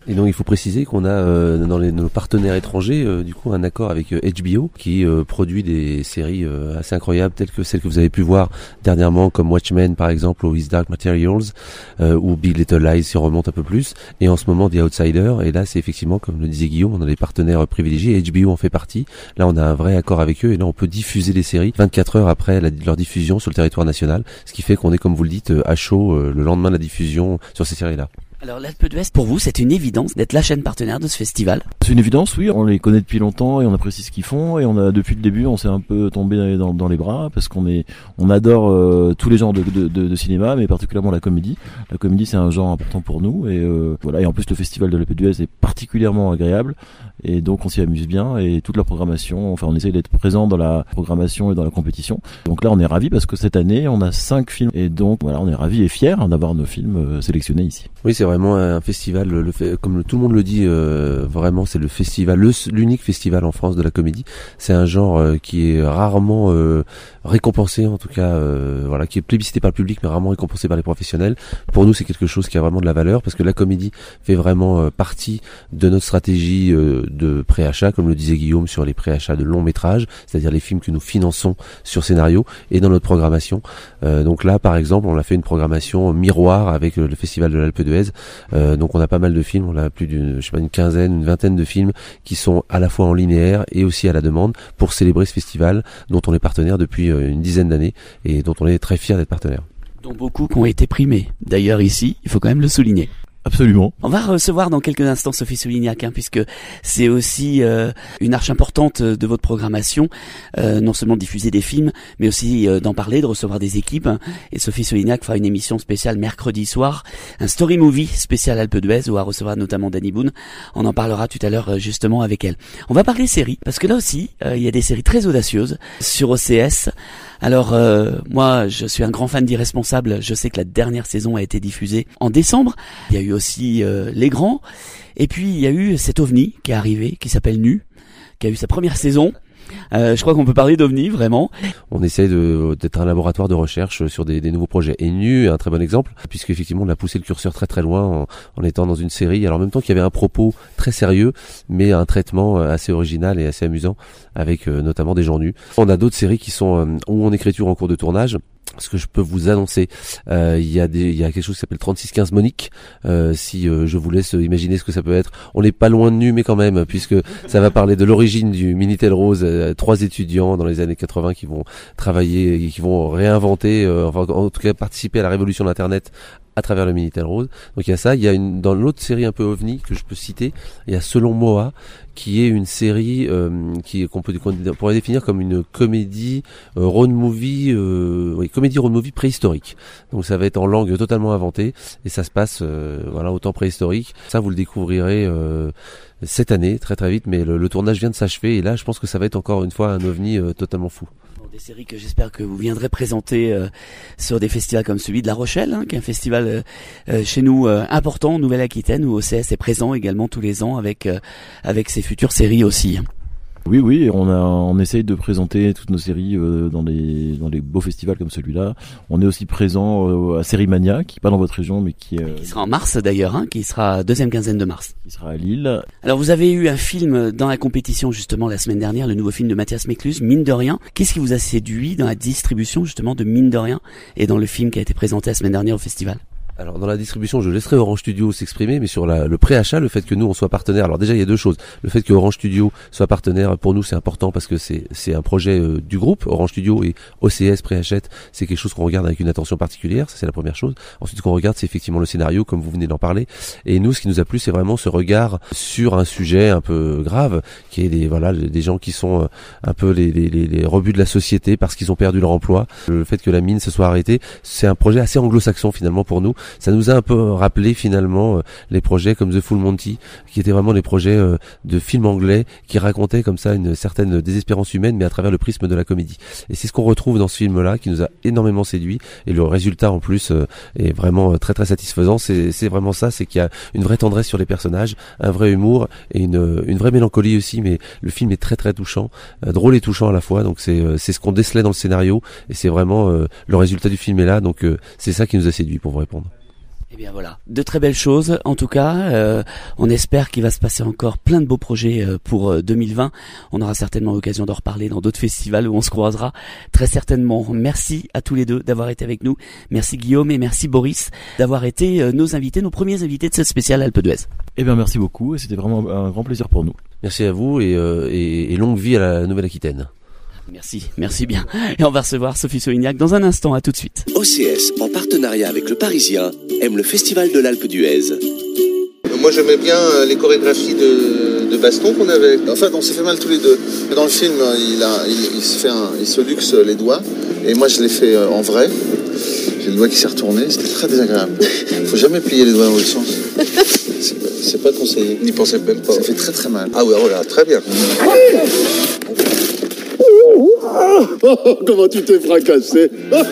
Et donc il faut préciser qu'on a euh, dans les, nos partenaires étrangers euh, du coup un accord avec euh, H B O qui euh, produit des séries euh, assez incroyables telles que celles que vous avez pu voir dernièrement comme Watchmen par exemple ou His Dark Materials euh, ou Big Little Lies si on remonte un peu plus, et en ce moment The Outsider, et là c'est effectivement comme le disait Guillaume, on a des partenaires privilégiés, H B O en fait partie, là on a un vrai accord avec eux et là on peut diffuser les séries vingt-quatre heures après la, leur diffusion sur le territoire national, ce qui fait qu'on est comme vous le dites à chaud euh, le lendemain de la diffusion sur ces séries là. Alors l'Alpe d'Huez, pour vous, c'est une évidence d'être la chaîne partenaire de ce festival? C'est une évidence, oui. On les connaît depuis longtemps et on apprécie ce qu'ils font. Et on a depuis le début, on s'est un peu tombé dans, dans les bras parce qu'on est, on adore euh, tous les genres de, de, de, de cinéma, mais particulièrement la comédie. La comédie, c'est un genre important pour nous. Et euh, voilà. Et en plus, le festival de l'Alpe d'Huez est particulièrement agréable. Et donc, on s'y amuse bien. Et toute la programmation, enfin, on essaye d'être présent dans la programmation et dans la compétition. Donc là, on est ravis parce que cette année, on a cinq films. Et donc, voilà, on est ravis et fiers d'avoir nos films euh, sélectionnés ici. Oui, c'est vraiment un festival, le, le, comme tout le monde le dit, euh, vraiment c'est le festival, le, l'unique festival en France de la comédie. C'est un genre euh, qui est rarement euh, récompensé, en tout cas, euh, voilà, qui est plébiscité par le public, mais rarement récompensé par les professionnels. Pour nous, c'est quelque chose qui a vraiment de la valeur, parce que la comédie fait vraiment euh, partie de notre stratégie euh, de préachat, comme le disait Guillaume, sur les préachats de longs métrages, c'est-à-dire les films que nous finançons sur scénario, et dans notre programmation. Euh, donc là, par exemple, on a fait une programmation miroir avec le, le festival de l'Alpe d'Huez. Euh, donc on a pas mal de films, on a plus d'une, je sais pas, une quinzaine, une vingtaine de films qui sont à la fois en linéaire et aussi à la demande pour célébrer ce festival dont on est partenaire depuis une dizaine d'années et dont on est très fiers d'être partenaire. Dont beaucoup qui ont été primés. D'ailleurs ici, il faut quand même le souligner. Absolument. On va recevoir dans quelques instants Sophie Soulignac, hein, puisque c'est aussi euh, une arche importante de votre programmation, euh, non seulement de diffuser des films, mais aussi euh, d'en parler, de recevoir des équipes. Et Sophie Soulignac fera une émission spéciale mercredi soir, un story movie spécial Alpe d'Huez, où elle recevra notamment Danny Boone. On en parlera tout à l'heure justement avec elle. On va parler séries, parce que là aussi, euh, il y a des séries très audacieuses sur O C S. Alors euh, moi, je suis un grand fan d'Irresponsable. Je sais que la dernière saison a été diffusée en décembre. Il y a eu aussi euh, Les Grands. Et puis il y a eu cet ovni qui est arrivé, qui s'appelle Nu, qui a eu sa première saison. Euh, je crois qu'on peut parler d'ovni, vraiment. On essaie de, d'être un laboratoire de recherche sur des, des nouveaux projets. Et Nu est un très bon exemple, puisqu'effectivement on a poussé le curseur très très loin en, en étant dans une série. Alors en même temps qu'il y avait un propos très sérieux, mais un traitement assez original et assez amusant, avec euh, notamment des gens nus. On a d'autres séries qui sont euh, ou en écriture en cours de tournage. Ce que je peux vous annoncer, euh, il y a des, il y a quelque chose qui s'appelle trente-six quinze Monique. Euh, si euh, je vous laisse imaginer ce que ça peut être, on n'est pas loin de Nu, mais quand même, puisque ça va parler de l'origine du Minitel Rose. Euh, trois étudiants dans les années quatre-vingts qui vont travailler et qui vont réinventer, euh, enfin en tout cas participer à la révolution d'Internet à travers le Minitel Rose. Donc il y a ça, il y a une, dans l'autre série un peu ovni que je peux citer, il y a Selon Moa, qui est une série euh, qui qu'on peut qu'on pourrait définir comme une comédie euh, road movie, euh, oui, comédie road movie préhistorique. Donc ça va être en langue totalement inventée et ça se passe euh, voilà au temps préhistorique. Ça vous le découvrirez euh, cette année très très vite, mais le, le tournage vient de s'achever et là je pense que ça va être encore une fois un ovni euh, totalement fou. Des séries que j'espère que vous viendrez présenter euh, sur des festivals comme celui de La Rochelle, hein, qui est un festival euh, euh, chez nous euh, important en Nouvelle-Aquitaine, où O C S est présent également tous les ans avec euh, avec ses futures séries aussi. Oui, oui, on a, on essaye de présenter toutes nos séries euh, dans les dans les beaux festivals comme celui-là. On est aussi présent euh, à Sérimania, qui est pas dans votre région, mais qui est euh... qui sera en mars d'ailleurs, hein, qui sera deuxième quinzaine de mars. Qui sera à Lille. Alors vous avez eu un film dans la compétition justement la semaine dernière, le nouveau film de Mathias Mécluse, Mine de rien. Qu'est-ce qui vous a séduit dans la distribution justement de Mine de rien et dans le film qui a été présenté la semaine dernière au festival? Alors dans la distribution, je laisserai Orange Studio s'exprimer, mais sur la, le préachat, le fait que nous on soit partenaire. Alors déjà il y a deux choses. Le fait que Orange Studio soit partenaire pour nous c'est important parce que c'est c'est un projet euh, du groupe. Orange Studio et O C S préachète, c'est quelque chose qu'on regarde avec une attention particulière. Ça c'est la première chose. Ensuite ce qu'on regarde c'est effectivement le scénario comme vous venez d'en parler. Et nous ce qui nous a plu c'est vraiment ce regard sur un sujet un peu grave qui est des voilà des gens qui sont un peu les les les, les rebuts de la société parce qu'ils ont perdu leur emploi. Le fait que la mine se soit arrêtée, c'est un projet assez anglo-saxon finalement pour nous. Ça nous a un peu rappelé finalement euh, les projets comme The Full Monty, qui étaient vraiment les projets euh, de films anglais qui racontaient comme ça une certaine désespérance humaine, mais à travers le prisme de la comédie. Et c'est ce qu'on retrouve dans ce film-là, qui nous a énormément séduit. Et le résultat en plus euh, est vraiment euh, très très satisfaisant. C'est, c'est vraiment ça, c'est qu'il y a une vraie tendresse sur les personnages, un vrai humour et une, une vraie mélancolie aussi. Mais le film est très très touchant, euh, drôle et touchant à la fois. Donc c'est euh, c'est ce qu'on décelait dans le scénario et c'est vraiment euh, le résultat du film est là. Donc euh, c'est ça qui nous a séduit pour vous répondre. Eh bien voilà, de très belles choses en tout cas, euh, on espère qu'il va se passer encore plein de beaux projets euh, pour euh, deux mille vingt, on aura certainement l'occasion d'en reparler dans d'autres festivals où on se croisera très certainement. Merci à tous les deux d'avoir été avec nous, merci Guillaume et merci Boris d'avoir été euh, nos invités, nos premiers invités de cette spéciale Alpe d'Huez. Eh bien merci beaucoup, et c'était vraiment un grand plaisir pour nous. Merci à vous et, euh, et, et longue vie à la Nouvelle-Aquitaine. Merci, merci bien. Et on va recevoir Sophie Solignac dans un instant, à tout de suite. O C S, en partenariat avec Le Parisien, aime le Festival de l'Alpe d'Huez. Moi j'aimais bien les chorégraphies de, de baston qu'on avait. En fait on s'est fait mal tous les deux. Dans le film il, a, il, il, se, fait un, il se luxe les doigts et moi je l'ai fait en vrai. J'ai le doigt qui s'est retourné, c'était très désagréable. Faut jamais plier les doigts dans l'autre sens. C'est, c'est pas conseillé. N'y pensez même pas. Ça fait très très mal. Ah ouais, voilà, très bien. Oh, comment tu t'es fracassé.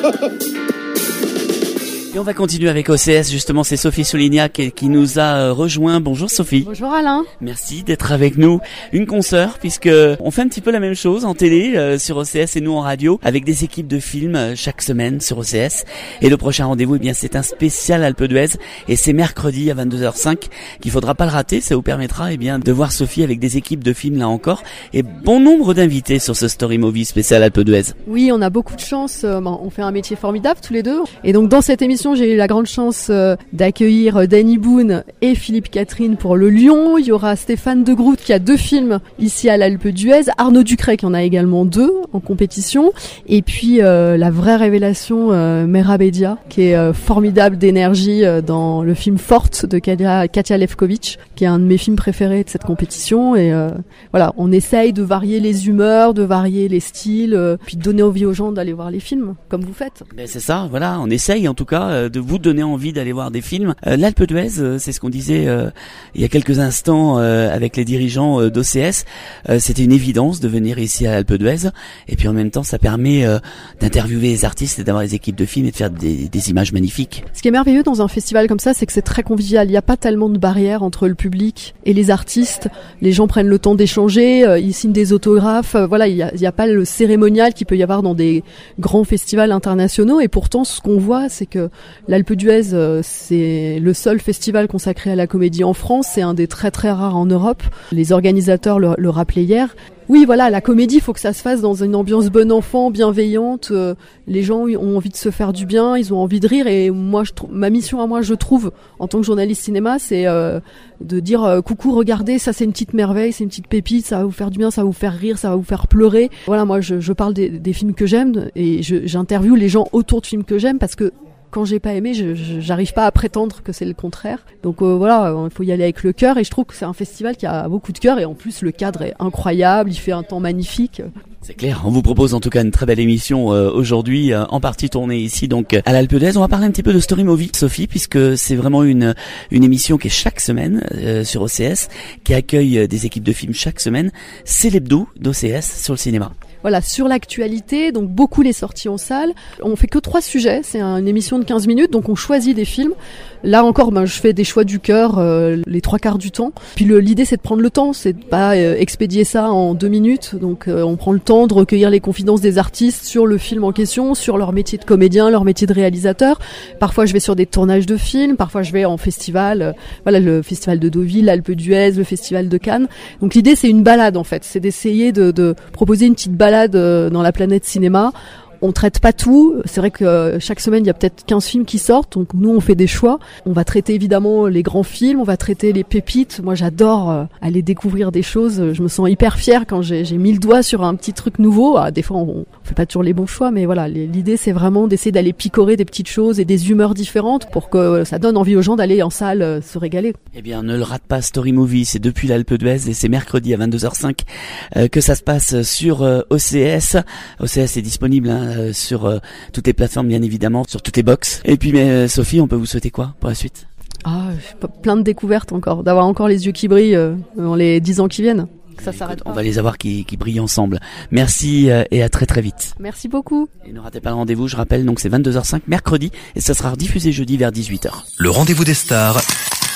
Et on va continuer avec O C S, justement c'est Sophie Solignac qui nous a rejoint. Bonjour Sophie. Bonjour Alain. Merci d'être avec nous. Une consoeur, puisque on fait un petit peu la même chose en télé euh, sur O C S et nous en radio, avec des équipes de films euh, chaque semaine sur O C S. Et le prochain rendez-vous, eh bien c'est un spécial Alpe d'Huez et c'est mercredi à vingt-deux heures cinq qu'il faudra pas le rater. Ça vous permettra eh bien de voir Sophie avec des équipes de films là encore et bon nombre d'invités sur ce Story Movie spécial Alpe d'Huez. Oui, on a beaucoup de chance. On fait un métier formidable tous les deux. Et donc dans cette émission, j'ai eu la grande chance euh, d'accueillir Danny Boone et Philippe Catherine pour Le Lion. Il y aura Stéphane De Groot qui a deux films ici à l'Alpe d'Huez. Arnaud Ducret qui en a également deux en compétition. Et puis euh, la vraie révélation, euh, Merab Edia, qui est euh, formidable d'énergie euh, dans le film Forte de Katia, Katia Lefkovitch, qui est un de mes films préférés de cette compétition. Et euh, voilà, on essaye de varier les humeurs, de varier les styles, euh, puis de donner envie aux gens d'aller voir les films, comme vous faites. Ben c'est ça, voilà, on essaye en tout cas euh, de vous donner envie d'aller voir des films. Euh, L'Alpe d'Huez, euh, c'est ce qu'on disait euh, il y a quelques instants euh, avec les dirigeants euh, d'O C S. Euh, c'était une évidence de venir ici à l'Alpe d'Huez. Et puis en même temps, ça permet euh, d'interviewer les artistes et d'avoir des équipes de films et de faire des, des images magnifiques. Ce qui est merveilleux dans un festival comme ça, c'est que c'est très convivial. Il n'y a pas tellement de barrières entre le public et les artistes. Les gens prennent le temps d'échanger, euh, ils signent des autographes. Euh, voilà, il n'y a, il y a pas le cérémonial qu'il peut y avoir dans des grands festivals internationaux. Et pourtant, ce qu'on voit, c'est que l'Alpe d'Huez, euh, c'est le seul festival consacré à la comédie en France. C'est un des très très rares en Europe. Les organisateurs le, le rappelaient hier. Oui, voilà, la comédie, il faut que ça se fasse dans une ambiance bon enfant, bienveillante. Euh, les gens ont envie de se faire du bien, ils ont envie de rire. Et moi, je trouve, ma mission à moi, je trouve, en tant que journaliste cinéma, c'est euh, de dire euh, coucou, regardez, ça c'est une petite merveille, c'est une petite pépite, ça va vous faire du bien, ça va vous faire rire, ça va vous faire pleurer. Voilà, moi, je, je parle des, des films que j'aime et je, j'interviewe les gens autour de films que j'aime parce que quand j'ai pas aimé, je, je, j'arrive pas à prétendre que c'est le contraire. Donc euh, voilà, il faut y aller avec le cœur et je trouve que c'est un festival qui a beaucoup de cœur et en plus le cadre est incroyable, il fait un temps magnifique. C'est clair, on vous propose en tout cas une très belle émission euh, aujourd'hui, euh, en partie tournée ici donc à l'Alpe d'Huez. On va parler un petit peu de Story Movie, Sophie, puisque c'est vraiment une une émission qui est chaque semaine euh, sur O C S, qui accueille euh, des équipes de films chaque semaine. C'est l'hebdo d'O C S sur le cinéma. Voilà, sur l'actualité, donc beaucoup les sorties en salle. On fait que trois sujets, c'est une émission de quinze minutes, donc on choisit des films. Là encore, ben, je fais des choix du cœur euh, les trois quarts du temps. Puis le, l'idée, c'est de prendre le temps, c'est de pas euh, expédier ça en deux minutes. Donc euh, on prend le temps de recueillir les confidences des artistes sur le film en question, sur leur métier de comédien, leur métier de réalisateur. Parfois, je vais sur des tournages de films, parfois je vais en festival. Euh, voilà, le festival de Deauville, l'Alpe d'Huez, le festival de Cannes. Donc l'idée, c'est une balade en fait, c'est d'essayer de, de proposer une petite balade dans la planète cinéma. On traite pas tout. C'est vrai que chaque semaine, il y a peut-être quinze films qui sortent. Donc nous, on fait des choix. On va traiter évidemment les grands films. On va traiter les pépites. Moi, j'adore aller découvrir des choses. Je me sens hyper fière quand j'ai, j'ai mis le doigt sur un petit truc nouveau. Ah, des fois, on, on fait pas toujours les bons choix. Mais voilà, l'idée, c'est vraiment d'essayer d'aller picorer des petites choses et des humeurs différentes pour que ça donne envie aux gens d'aller en salle se régaler. Eh bien, ne le rate pas, Story Movie. C'est depuis l'Alpe d'Huez et c'est mercredi à vingt-deux heures cinq euh, que ça se passe sur euh, O C S. O C S est disponible hein, Euh, sur euh, toutes les plateformes bien évidemment, sur toutes les box. Et puis mais euh, Sophie, on peut vous souhaiter quoi pour la suite? Ah, plein de découvertes encore, d'avoir encore les yeux qui brillent euh, dans les dix ans qui viennent. Que ça s'arrête pas. On va les avoir qui, qui brillent ensemble. Merci euh, et à très très vite. Merci beaucoup. Et ne ratez pas le rendez-vous, je rappelle, donc c'est vingt-deux heures cinq mercredi et ça sera diffusé jeudi vers dix-huit heures. Le rendez-vous des stars,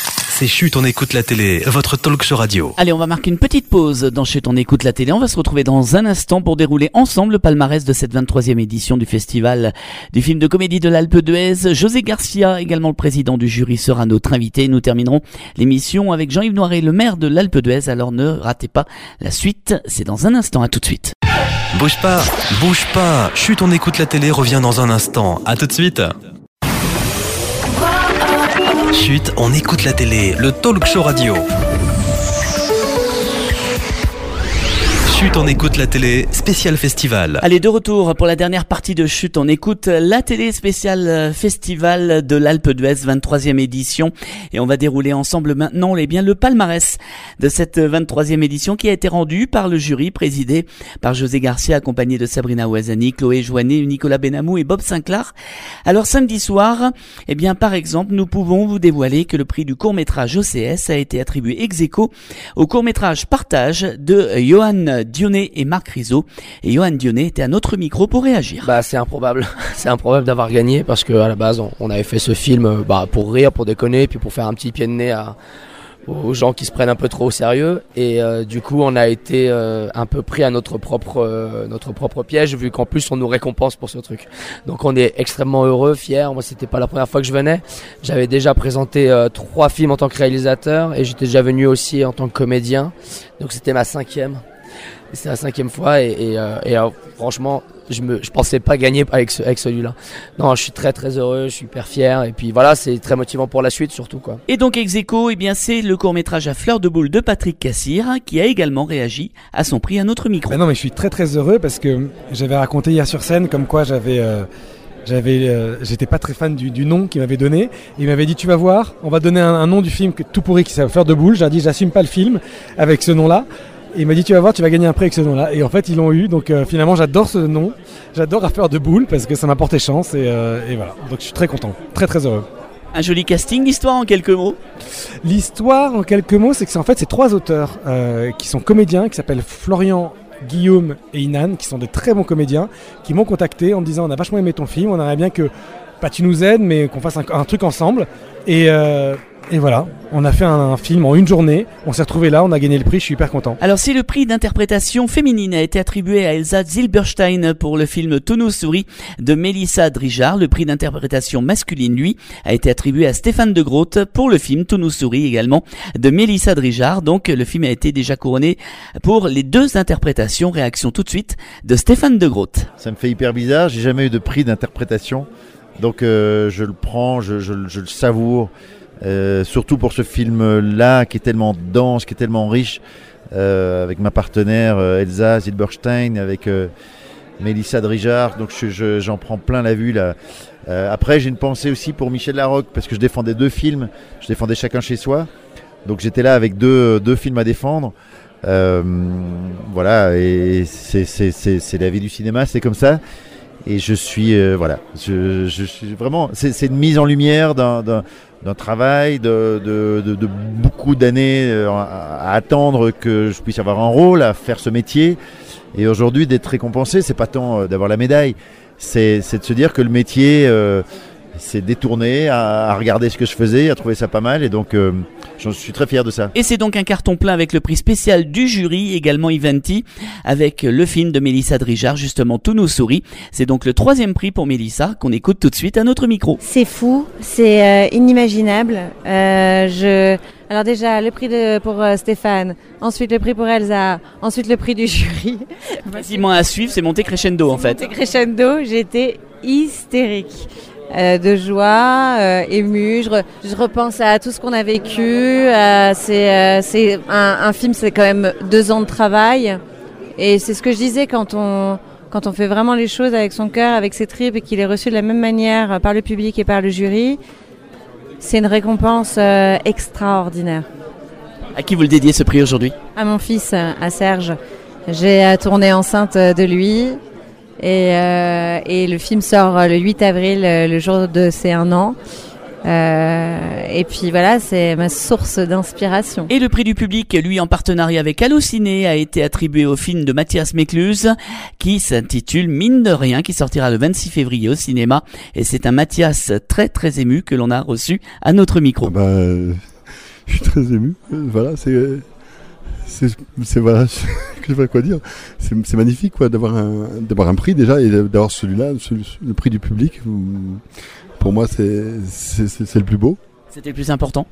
C'est Chut, on écoute la télé, votre talk show radio. Allez, on va marquer une petite pause dans Chut, on écoute la télé. On va se retrouver dans un instant pour dérouler ensemble le palmarès de cette vingt-troisième édition du festival du film de comédie de l'Alpe d'Huez. José Garcia, également le président du jury, sera notre invité. Nous terminerons l'émission avec Jean-Yves Noiret, le maire de l'Alpe d'Huez. Alors ne ratez pas la suite, c'est dans un instant. À tout de suite. Bouge pas, bouge pas. Chut, on écoute la télé revient dans un instant. À tout de suite. Chut, on écoute la télé, le talk show radio. Chut, on écoute la télé, spécial festival. Allez, de retour pour la dernière partie de Chut, on écoute la télé spéciale festival de l'Alpe d'Huez, vingt-troisième édition. Et on va dérouler ensemble maintenant eh bien, le palmarès de cette vingt-troisième édition qui a été rendue par le jury présidé par José Garcia, accompagné de Sabrina Ouazani, Chloé Joannet, Nicolas Benamou et Bob Sinclair. Alors samedi soir, eh bien par exemple, nous pouvons vous dévoiler que le prix du court-métrage O C S a été attribué ex aequo au court-métrage Partage de Johan Dionnet et Marc Rizzo. Et Johan Dionnet était à notre micro pour réagir. Bah c'est improbable, c'est improbable d'avoir gagné parce que à la base on, on avait fait ce film bah, pour rire, pour déconner, puis pour faire un petit pied de nez à, aux gens qui se prennent un peu trop au sérieux. Et euh, du coup on a été euh, un peu pris à notre propre euh, notre propre piège vu qu'en plus on nous récompense pour ce truc. Donc on est extrêmement heureux, fiers. Moi c'était pas la première fois que je venais. J'avais déjà présenté euh, trois films en tant que réalisateur et j'étais déjà venu aussi en tant que comédien. Donc c'était ma cinquième. C'est la cinquième fois et, et, euh, et euh, franchement, je me, je pensais pas gagner avec, ce, avec celui-là. Non, je suis très très heureux, je suis hyper fier et puis voilà, c'est très motivant pour la suite surtout quoi. Et donc ex aequo, eh bien c'est le court-métrage à fleur de boule de Patrick Cassir qui a également réagi à son prix à notre micro. Ben non, mais je suis très très heureux parce que j'avais raconté hier sur scène comme quoi j'avais euh, j'avais euh, j'étais pas très fan du, du nom qu'il m'avait donné. Il m'avait dit tu vas voir, on va donner un, un nom du film que, tout pourri qui s'appelle Fleur de boule. J'ai dit j'assume pas le film avec ce nom-là. Et il m'a dit tu vas voir, tu vas gagner un prix avec ce nom-là. Et en fait ils l'ont eu, donc euh, finalement j'adore ce nom, j'adore à fleur de boule parce que ça m'a porté chance et, euh, et voilà. Donc je suis très content, très très heureux. Un joli casting, l'histoire en quelques mots. L'histoire en quelques mots, c'est que c'est en fait c'est trois auteurs euh, qui sont comédiens, qui s'appellent Florian, Guillaume et Inan, qui sont des très bons comédiens, qui m'ont contacté en me disant on a vachement aimé ton film, on aimerait bien que bah, tu nous aides, mais qu'on fasse un, un truc ensemble. Et euh, Et voilà, on a fait un, un film en une journée, on s'est retrouvé là, on a gagné le prix, je suis hyper content. Alors si le prix d'interprétation féminine a été attribué à Elsa Zilberstein pour le film Tounou Souris de Mélissa Drijard, le prix d'interprétation masculine, lui, a été attribué à Stéphane de Groot pour le film Tounou Souris également de Mélissa Drijard. Donc le film a été déjà couronné pour les deux interprétations. Réaction tout de suite de Stéphane de Groot. Ça me fait hyper bizarre, j'ai jamais eu de prix d'interprétation, donc euh, je le prends, je, je, je le savoure. Euh, surtout pour ce film-là qui est tellement dense, qui est tellement riche, euh, avec ma partenaire euh, Elsa Zilberstein, avec euh, Mélissa Drijard, donc je, je, j'en prends plein la vue là. Euh, après j'ai une pensée aussi pour Michel Larocque parce que je défendais deux films, je défendais Chacun chez soi, donc j'étais là avec deux, deux films à défendre. Euh, voilà, et c'est, c'est, c'est, c'est la vie du cinéma, c'est comme ça. Et je suis, euh, voilà, je, je suis vraiment, c'est, c'est une mise en lumière d'un, d'un, d'un travail, de, de, de, de beaucoup d'années à, à attendre que je puisse avoir un rôle, à faire ce métier. Et aujourd'hui, d'être récompensé, c'est pas tant d'avoir la médaille, c'est, c'est de se dire que le métier euh, s'est détourné à, à regarder ce que je faisais, à trouver ça pas mal. Et donc, euh, je suis très fier de ça. Et c'est donc un carton plein avec le prix spécial du jury, également Eventi, avec le film de Mélissa Drijard, justement Tounou Souris. C'est donc le troisième prix pour Mélissa, qu'on écoute tout de suite à notre micro. C'est fou, c'est euh, inimaginable. Euh, je... Alors déjà, le prix de, pour euh, Stéphane, ensuite le prix pour Elsa, ensuite le prix du jury. Quasiment à suivre, c'est monté crescendo en fait. Monté crescendo, j'étais hystérique. Euh, de joie, euh, émue, je, re, je repense à tout ce qu'on a vécu, euh, c'est, euh, c'est un, un film, c'est quand même deux ans de travail, et c'est ce que je disais quand on, quand on fait vraiment les choses avec son cœur, avec ses tripes, et qu'il est reçu de la même manière par le public et par le jury, c'est une récompense euh, extraordinaire. À qui vous le dédiez ce prix aujourd'hui ? À mon fils, à Serge. J'ai tourné enceinte de lui. Et, euh, et le film sort le huit avril, le jour de ses un an. Euh, et puis voilà, c'est ma source d'inspiration. Et le prix du public, lui en partenariat avec Allociné, a été attribué au film de Mathias Mécluse qui s'intitule Mine de rien, qui sortira le vingt-six février au cinéma. Et c'est un Mathias très très ému que l'on a reçu à notre micro. Ah bah, je suis très ému. Voilà, c'est, c'est, c'est voilà, je sais pas quoi dire. C'est, c'est magnifique, quoi, d'avoir un, d'avoir un prix déjà et d'avoir celui-là, celui, le prix du public. Pour moi, c'est, c'est, c'est, c'est le plus beau. C'était le plus important.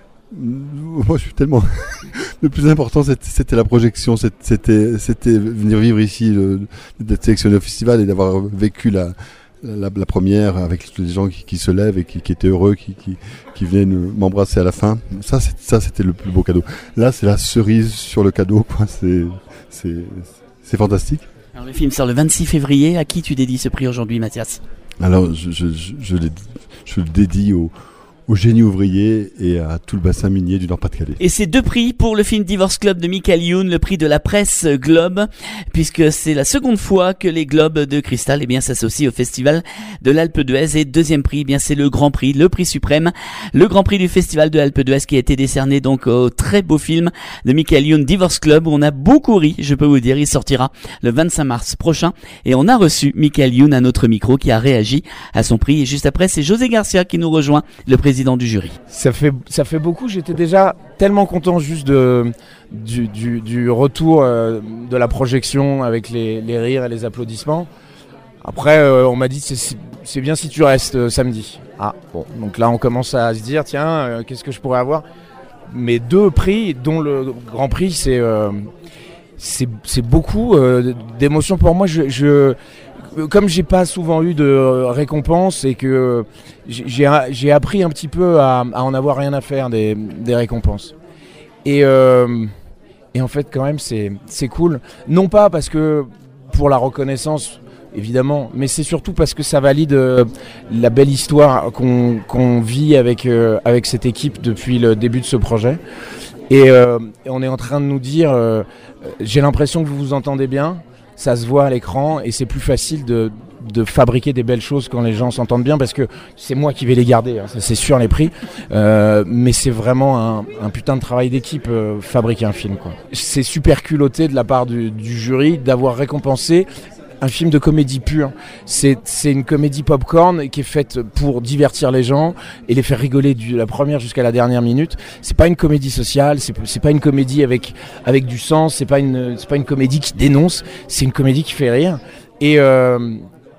Moi, je suis tellement. Le plus important, c'était, c'était la projection, c'était, c'était venir vivre ici, le, d'être sélectionné au festival et d'avoir vécu la. La, la première avec les gens qui, qui se lèvent et qui, qui étaient heureux, qui, qui, qui venaient nous, m'embrasser à la fin. Ça, c'est, ça, c'était le plus beau cadeau. Là, c'est la cerise sur le cadeau, quoi. C'est, c'est, c'est fantastique. Alors, le film sort le vingt-six février. À qui tu dédies ce prix aujourd'hui, Mathias ? Alors, je, je, je, je, le, je le dédie au, au génie ouvrier et à tout le bassin minier du Nord-Pas-de-Calais. Et c'est deux prix pour le film Divorce Club de Michael Youn, le prix de la presse Globe, puisque c'est la seconde fois que les Globes de Cristal eh bien, s'associent au Festival de l'Alpe d'Huez. Et deuxième prix, eh bien, c'est le Grand Prix, le prix suprême, le Grand Prix du Festival de l'Alpe d'Huez qui a été décerné donc au très beau film de Michael Youn, Divorce Club, où on a beaucoup ri, je peux vous dire. Il sortira le vingt-cinq mars prochain et on a reçu Michael Youn à notre micro qui a réagi à son prix. Et juste après, c'est José Garcia qui nous rejoint, le président du jury. Ça fait, ça fait beaucoup, j'étais déjà tellement content juste de, du, du, du retour euh, de la projection avec les, les rires et les applaudissements. Après, euh, on m'a dit c'est, c'est bien si tu restes euh, samedi. Ah, bon, donc là on commence à se dire tiens, euh, qu'est-ce que je pourrais avoir ? Mais deux prix, dont le Grand Prix, c'est, euh, c'est, c'est beaucoup euh, d'émotions pour moi. Je... je Comme j'ai pas souvent eu de récompenses et que j'ai, j'ai appris un petit peu à, à en avoir rien à faire des, des récompenses. Et, euh, et en fait, quand même, c'est, c'est cool. Non pas parce que pour la reconnaissance, évidemment, mais c'est surtout parce que ça valide euh, la belle histoire qu'on, qu'on vit avec, euh, avec cette équipe depuis le début de ce projet. Et, euh, et on est en train de nous dire, euh, j'ai l'impression que vous vous entendez bien. Ça se voit à l'écran et c'est plus facile de, de fabriquer des belles choses quand les gens s'entendent bien parce que c'est moi qui vais les garder, hein, ça c'est sûr les prix, euh, mais c'est vraiment un, un putain de travail d'équipe euh, fabriquer un film, quoi. C'est super culotté de la part du, du jury d'avoir récompensé un film de comédie pure. C'est, c'est une comédie popcorn qui est faite pour divertir les gens et les faire rigoler de la première jusqu'à la dernière minute. C'est pas une comédie sociale, c'est, c'est pas une comédie avec, avec du sens, c'est pas une, c'est pas une comédie qui dénonce, c'est une comédie qui fait rire. Et, euh,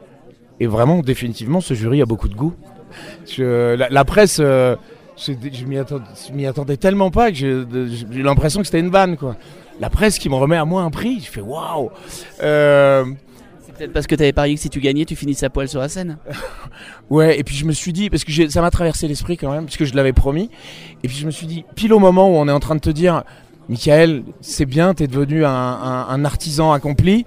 et vraiment, définitivement, ce jury a beaucoup de goût. Je, la, la presse, euh, je, je, m'y attendais, je m'y attendais tellement pas que j'ai, j'ai eu l'impression que c'était une vanne, quoi. La presse qui me remet à moi un prix, je fais waouh. Euh, Peut-être parce que tu avais parié que si tu gagnais, tu finissais à poil sur la scène. Ouais, et puis je me suis dit, parce que j'ai, ça m'a traversé l'esprit quand même, parce que je l'avais promis. Et puis je me suis dit, pile au moment où on est en train de te dire, Michael, c'est bien, t'es devenu un, un, un artisan accompli.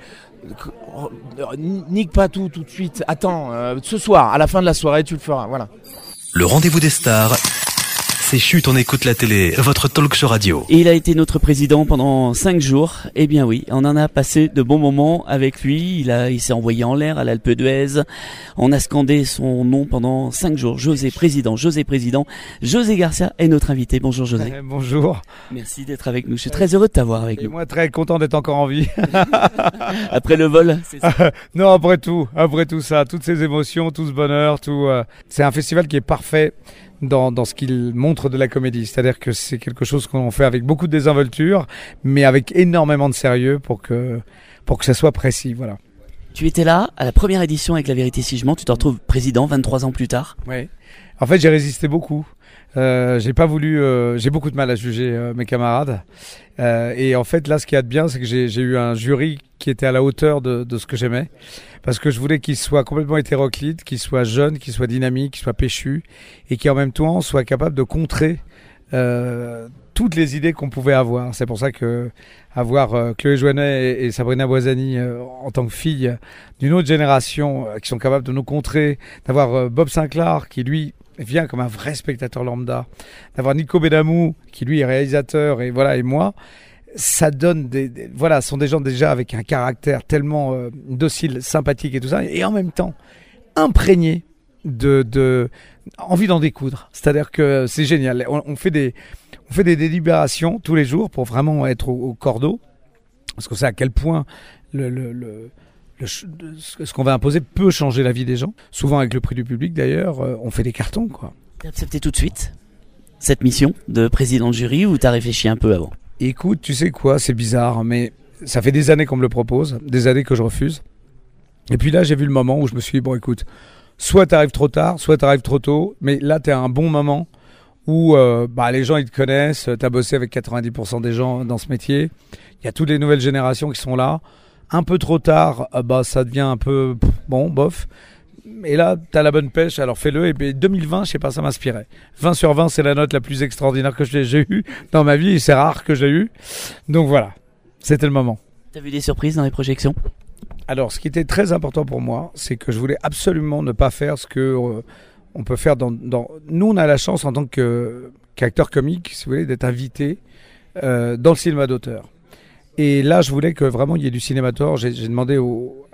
Nique pas tout tout de suite. Attends, euh, ce soir, à la fin de la soirée, tu le feras. Voilà. Le rendez-vous des stars. C'est Chut, on écoute la télé, votre talk show radio. Et il a été notre président pendant cinq jours. Eh bien oui, on en a passé de bons moments avec lui. Il a, il s'est envoyé en l'air à l'Alpe d'Huez. On a scandé son nom pendant cinq jours. José Président, José Président. José Garcia est notre invité. Bonjour José. Euh, bonjour. Merci d'être avec nous. Je suis très heureux de t'avoir avec Et nous. Moi très content d'être encore en vie. Après le vol, c'est ça. Euh, non, après tout, après tout ça, toutes ces émotions, tout ce bonheur, tout. Euh, c'est un festival qui est parfait. Dans, dans ce qu'il montre de la comédie. C'est-à-dire que c'est quelque chose qu'on fait avec beaucoup de désinvolture, mais avec énormément de sérieux pour que, pour que ça soit précis. Voilà. Tu étais là à la première édition avec La Vérité si je mens, tu te retrouves président vingt-trois ans plus tard. Oui. En fait, j'ai résisté beaucoup. Euh, j'ai pas voulu, euh, j'ai beaucoup de mal à juger euh, mes camarades. Euh, et en fait, là, ce qu'il y a de bien, c'est que j'ai, j'ai eu un jury qui était à la hauteur de, de ce que j'aimais. Parce que je voulais qu'il soit complètement hétéroclite, qu'il soit jeune, qu'il soit dynamique, qu'il soit péchu. Et qui en même temps soit capable de contrer euh, toutes les idées qu'on pouvait avoir. C'est pour ça que avoir euh, Chloé Jouanet et, et Sabrina Boisani euh, en tant que filles d'une autre génération euh, qui sont capables de nous contrer, d'avoir euh, Bob Sinclair qui lui vient comme un vrai spectateur lambda, d'avoir Nico Bedamou qui lui est réalisateur et voilà et moi, ça donne des, des voilà, ce sont des gens déjà avec un caractère tellement euh, docile, sympathique et tout ça, et en même temps imprégnés de, de envie d'en découdre. C'est-à-dire que c'est génial. On, on fait des on fait des délibérations tous les jours pour vraiment être au, au cordeau, parce qu'on sait à quel point le, le, le Le, ce qu'on va imposer peut changer la vie des gens. Souvent avec le prix du public d'ailleurs, euh, on fait des cartons, quoi. T'as accepté tout de suite ? cette mission de président de jury ou t'as réfléchi un peu avant? Écoute, tu sais quoi, c'est bizarre, mais ça fait des années qu'on me le propose, des années que je refuse. Et puis là, j'ai vu le moment où je me suis dit, bon écoute, soit t'arrives trop tard, soit t'arrives trop tôt, mais là t'es à un bon moment où euh, bah, les gens ils te connaissent, t'as bossé avec quatre-vingt-dix pour cent des gens dans ce métier, il y a toutes les nouvelles générations qui sont là. Un peu trop tard, euh, bah ça devient un peu pff, bon, bof. Et là, t'as la bonne pêche, alors fais-le. Et puis deux mille vingt, je sais pas, ça m'inspirait. vingt sur vingt, c'est la note la plus extraordinaire que j'ai eue dans ma vie, et c'est rare que j'ai eu. Donc voilà, c'était le moment. T'as vu des surprises dans les projections? Alors, ce qui était très important pour moi, c'est que je voulais absolument ne pas faire ce que euh, on peut faire dans, dans... Nous, on a la chance en tant que, qu'acteur comique, si vous voulez, d'être invité euh, dans le cinéma d'auteur. Et là, je voulais que vraiment il y ait du cinéma d'auteur. J'ai, j'ai demandé au,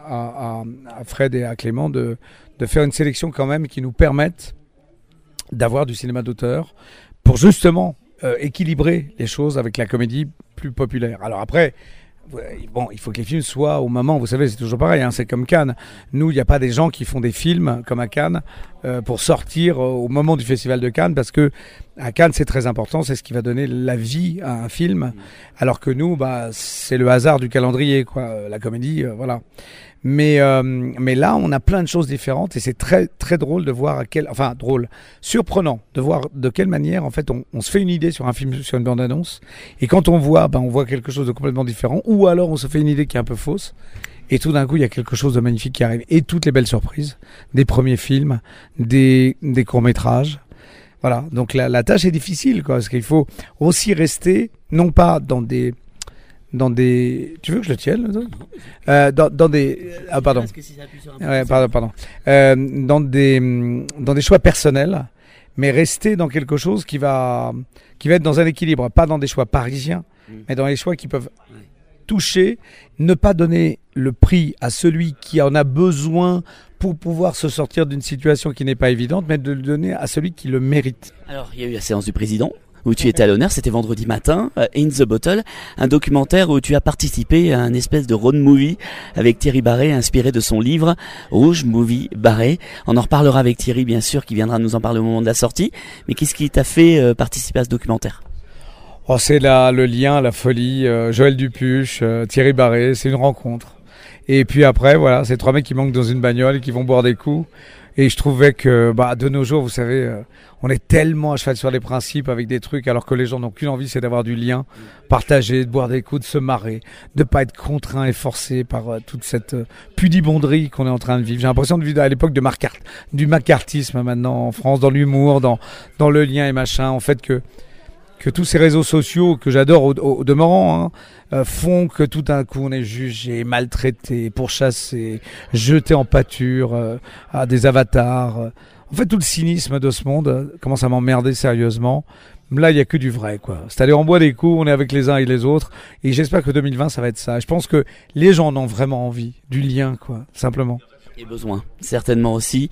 à, à, à Fred et à Clément de, de faire une sélection quand même qui nous permette d'avoir du cinéma d'auteur pour justement euh, équilibrer les choses avec la comédie plus populaire. Alors après... Bon, il faut que les films soient au moment, vous savez, c'est toujours pareil, hein, c'est comme Cannes. Nous, il n'y a pas des gens qui font des films comme à Cannes euh, pour sortir au moment du Festival de Cannes, parce que à Cannes, c'est très important, c'est ce qui va donner la vie à un film, alors que nous, bah, c'est le hasard du calendrier, quoi. La comédie, euh, voilà. Mais euh, mais là, on a plein de choses différentes et c'est très très drôle de voir à quel, enfin drôle, surprenant de voir de quelle manière en fait on, on se fait une idée sur un film, sur une bande-annonce, et quand on voit, ben on voit quelque chose de complètement différent, ou alors on se fait une idée qui est un peu fausse, et tout d'un coup il y a quelque chose de magnifique qui arrive, et toutes les belles surprises, des premiers films, des des courts métrages. Voilà, donc la, la tâche est difficile, quoi, parce qu'il faut aussi rester non pas dans des dans des... Tu veux que je le tienne euh, dans, dans des... Ah, pardon. Ouais, pardon, pardon. Euh, dans des, dans des choix personnels, mais rester dans quelque chose qui va, qui va être dans un équilibre, pas dans des choix parisiens, mmh. mais dans les choix qui peuvent ouais. toucher, ne pas donner le prix à celui qui en a besoin pour pouvoir se sortir d'une situation qui n'est pas évidente, mais de le donner à celui qui le mérite. Alors, il y a eu la séance du président, où tu étais à l'honneur, c'était vendredi matin, uh, In the Bottle, un documentaire où tu as participé à un espèce de road movie avec Thierry Barré, inspiré de son livre Rouge Movie Barré. On en reparlera avec Thierry, bien sûr, qui viendra nous en parler au moment de la sortie. Mais qu'est-ce qui t'a fait euh, participer à ce documentaire? Oh, c'est là le lien, la folie, euh, Joël Dupuche, euh, Thierry Barré, c'est une rencontre. Et puis après, voilà, c'est trois mecs qui manquent dans une bagnole et qui vont boire des coups. Et je trouvais que, bah, de nos jours, vous savez, euh, on est tellement à cheval sur les principes avec des trucs, alors que les gens n'ont qu'une envie, c'est d'avoir du lien, partager, de boire des coups, de se marrer, de pas être contraint et forcé par euh, toute cette euh, pudibonderie qu'on est en train de vivre. J'ai l'impression de vivre à l'époque de Marcart- du macartisme maintenant en France, dans l'humour, dans dans le lien et machin. En fait que que tous ces réseaux sociaux que j'adore au, au, au demeurant hein, euh, font que tout d'un coup on est jugé, maltraité, pourchassé, jeté en pâture euh, à des avatars. En fait, tout le cynisme de ce monde euh, commence à m'emmerder sérieusement. Là, il n'y a que du vrai, quoi. C'est-à-dire, on boit des coups, on est avec les uns et les autres. Et j'espère que deux mille vingt, ça va être ça. Je pense que les gens en ont vraiment envie. Du lien, quoi, simplement. Et besoin, certainement aussi.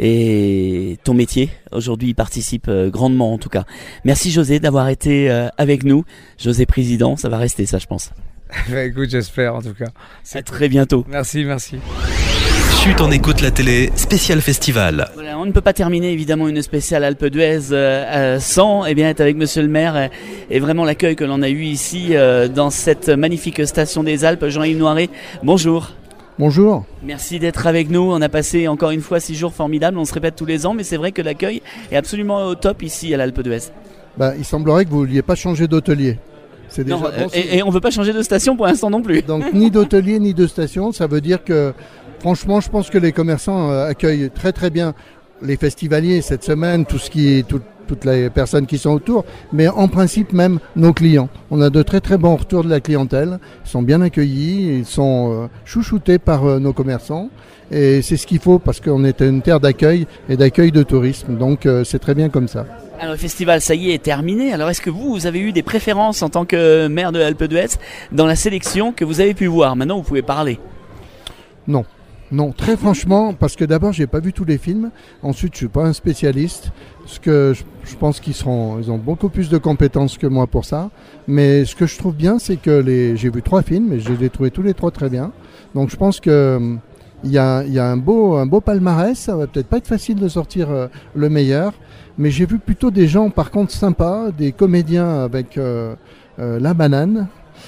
Et ton métier, aujourd'hui, il participe euh, grandement, en tout cas. Merci, José, d'avoir été euh, avec nous. José Président, ça va rester, ça, je pense. Bah, écoute, j'espère, en tout cas. À très bientôt. Merci, merci. Chut, on écoute la télé, spécial festival. Voilà, on ne peut pas terminer évidemment une spéciale Alpe d'Huez euh, sans eh bien, être avec Monsieur le maire et, et vraiment l'accueil que l'on a eu ici euh, dans cette magnifique station des Alpes. Jean-Yves Noiret, bonjour. Bonjour. Merci d'être avec nous. On a passé encore une fois six jours formidables. On se répète tous les ans, mais c'est vrai que l'accueil est absolument au top ici à l'Alpe d'Huez. Bah, il semblerait que vous ne vouliez pas changer d'hôtelier. C'est déjà non, bon, et, et on ne veut pas changer de station pour l'instant non plus. Donc ni d'hôtelier ni de station, ça veut dire que franchement, je pense que les commerçants euh, accueillent très très bien les festivaliers cette semaine, tout ce qui, tout, toutes les personnes qui sont autour, mais en principe même nos clients. On a de très très bons retours de la clientèle, ils sont bien accueillis, ils sont euh, chouchoutés par euh, nos commerçants, et c'est ce qu'il faut parce qu'on est une terre d'accueil et d'accueil de tourisme, donc euh, c'est très bien comme ça. Alors le festival, ça y est, est terminé. Alors est-ce que vous, vous avez eu des préférences en tant que maire de l'Alpe d'Huez dans la sélection que vous avez pu voir? Maintenant, vous pouvez parler. Non. Non, très franchement, parce que d'abord, j'ai pas vu tous les films. Ensuite, je suis pas un spécialiste. Parce que je, je pense qu'ils seront, ils ont beaucoup plus de compétences que moi pour ça. Mais ce que je trouve bien, c'est que les, j'ai vu trois films et je les ai trouvés tous les trois très bien. Donc, je pense que il y a, y a un beau, un beau palmarès. Ça va peut-être pas être facile de sortir euh, le meilleur. Mais j'ai vu plutôt des gens par contre sympas, des comédiens avec euh, euh, la banane.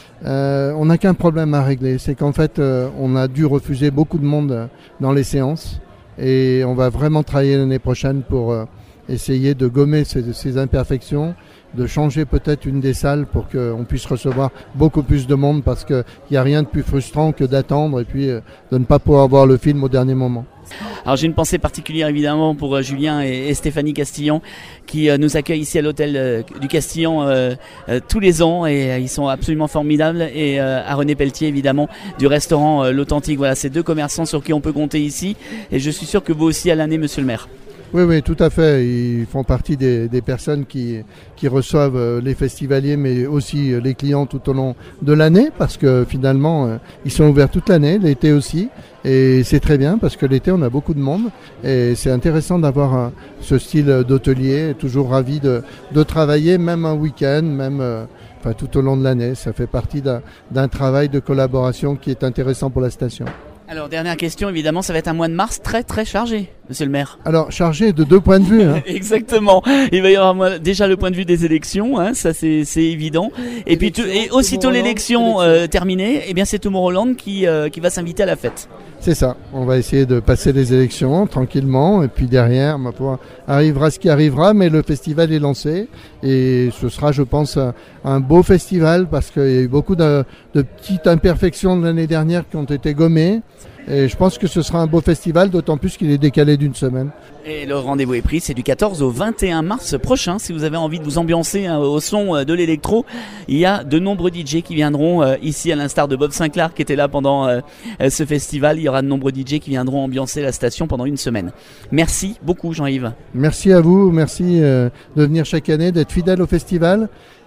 Euh, on n'a qu'un problème à régler, c'est qu'en fait euh, on a dû refuser beaucoup de monde dans les séances et on va vraiment travailler l'année prochaine pour euh, essayer de gommer ces, ces imperfections, de changer peut-être une des salles pour qu'on puisse recevoir beaucoup plus de monde parce qu'il n'y a rien de plus frustrant que d'attendre et puis euh, de ne pas pouvoir voir le film au dernier moment. Alors j'ai une pensée particulière évidemment pour euh, Julien et, et Stéphanie Castillon qui euh, nous accueillent ici à l'hôtel euh, du Castillon euh, euh, tous les ans et euh, ils sont absolument formidables et euh, à René Pelletier évidemment du restaurant euh, L'Authentique. Voilà, ces deux commerçants sur qui on peut compter ici et je suis sûr que vous aussi à l'année monsieur le maire. Oui, oui, tout à fait. Ils font partie des, des personnes qui, qui reçoivent euh, les festivaliers, mais aussi euh, les clients tout au long de l'année, parce que finalement, euh, ils sont ouverts toute l'année, l'été aussi. Et c'est très bien, parce que l'été, on a beaucoup de monde. Et c'est intéressant d'avoir euh, ce style d'hôtelier, toujours ravi de, de travailler, même un week-end, même euh, enfin, tout au long de l'année. Ça fait partie d'un, d'un travail de collaboration qui est intéressant pour la station. Alors dernière question, évidemment, ça va être un mois de mars très très chargé, monsieur le maire. Alors chargé de deux points de vue. Hein. Exactement. Il va y avoir moi, déjà le point de vue des élections, hein, ça c'est, c'est évident. Et puis tu, et aussitôt l'élection euh, terminée, eh bien c'est Tomorrowland qui euh, qui va s'inviter à la fête. C'est ça. On va essayer de passer les élections tranquillement et puis derrière, ma foi, arrivera ce qui arrivera, mais le festival est lancé et ce sera, je pense, un, un beau festival parce qu'il y a eu beaucoup de, de petites imperfections de l'année dernière qui ont été gommées. Et je pense que ce sera un beau festival, d'autant plus qu'il est décalé d'une semaine. Et le rendez-vous est pris, c'est du quatorze au vingt et un mars prochain. Si vous avez envie de vous ambiancer hein, au son euh, de l'électro, il y a de nombreux D J qui viendront euh, ici, à l'instar de Bob Sinclair qui était là pendant euh, ce festival. Il y aura de nombreux D J qui viendront ambiancer la station pendant une semaine. Merci beaucoup Jean-Yves. Merci à vous, merci euh, de venir chaque année, d'être fidèle au festival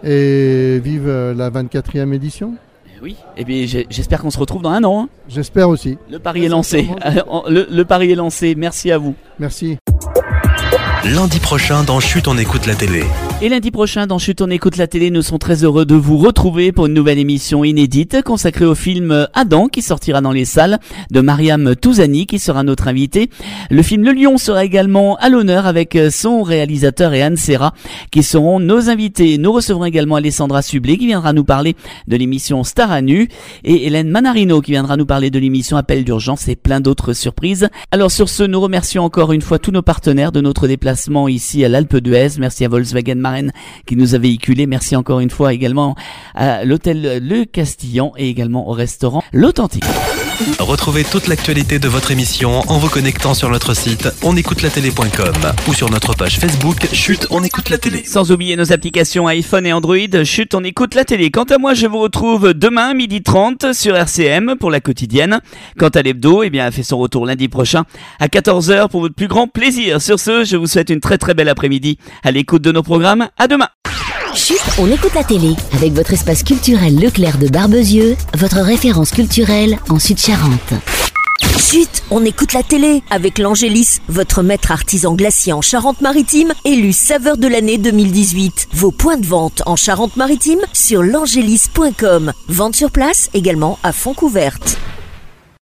et vive euh, la vingt-quatrième édition. Oui, et bien j'espère qu'on se retrouve dans un an. Hein. J'espère aussi. Le pari est lancé. le, le pari est lancé. Merci à vous. Merci. Lundi prochain dans Chut, on écoute la télé. Et lundi prochain dans Chut, on écoute la télé, nous sommes très heureux de vous retrouver pour une nouvelle émission inédite consacrée au film Adam qui sortira dans les salles de Mariam Touzani qui sera notre invitée. Le film Le Lion sera également à l'honneur avec son réalisateur et Anne Serra qui seront nos invités. Nous recevrons également Alessandra Sublet qui viendra nous parler de l'émission Star à nu et Hélène Manarino qui viendra nous parler de l'émission Appel d'urgence et plein d'autres surprises. Alors sur ce, nous remercions encore une fois tous nos partenaires de notre déplacement ici à l'Alpe d'Huez. Merci à Volkswagen Marraine qui nous a véhiculés. Merci encore une fois également à l'hôtel Le Castillon et également au restaurant L'Authentique. Retrouvez toute l'actualité de votre émission en vous connectant sur notre site on écoute la télé point com ou sur notre page Facebook Chut, on écoute la télé. Sans oublier nos applications iPhone et Android, Chut, on écoute la télé. Quant à moi, je vous retrouve demain midi trente sur R C M pour la quotidienne. Quant à l'hebdo, eh bien, elle fait son retour lundi prochain à quatorze heures pour votre plus grand plaisir. Sur ce, je vous souhaite une très très belle après-midi à l'écoute de nos programmes. À demain. Chut, on écoute la télé avec votre espace culturel Leclerc de Barbezieux, votre référence culturelle en Sud-Charente. Chut, on écoute la télé avec l'Angélis, votre maître artisan glacier en Charente-Maritime, élu saveur de l'année deux mille dix-huit. Vos points de vente en Charente-Maritime sur l'angélis point com. Vente sur place également à Fontcouverte.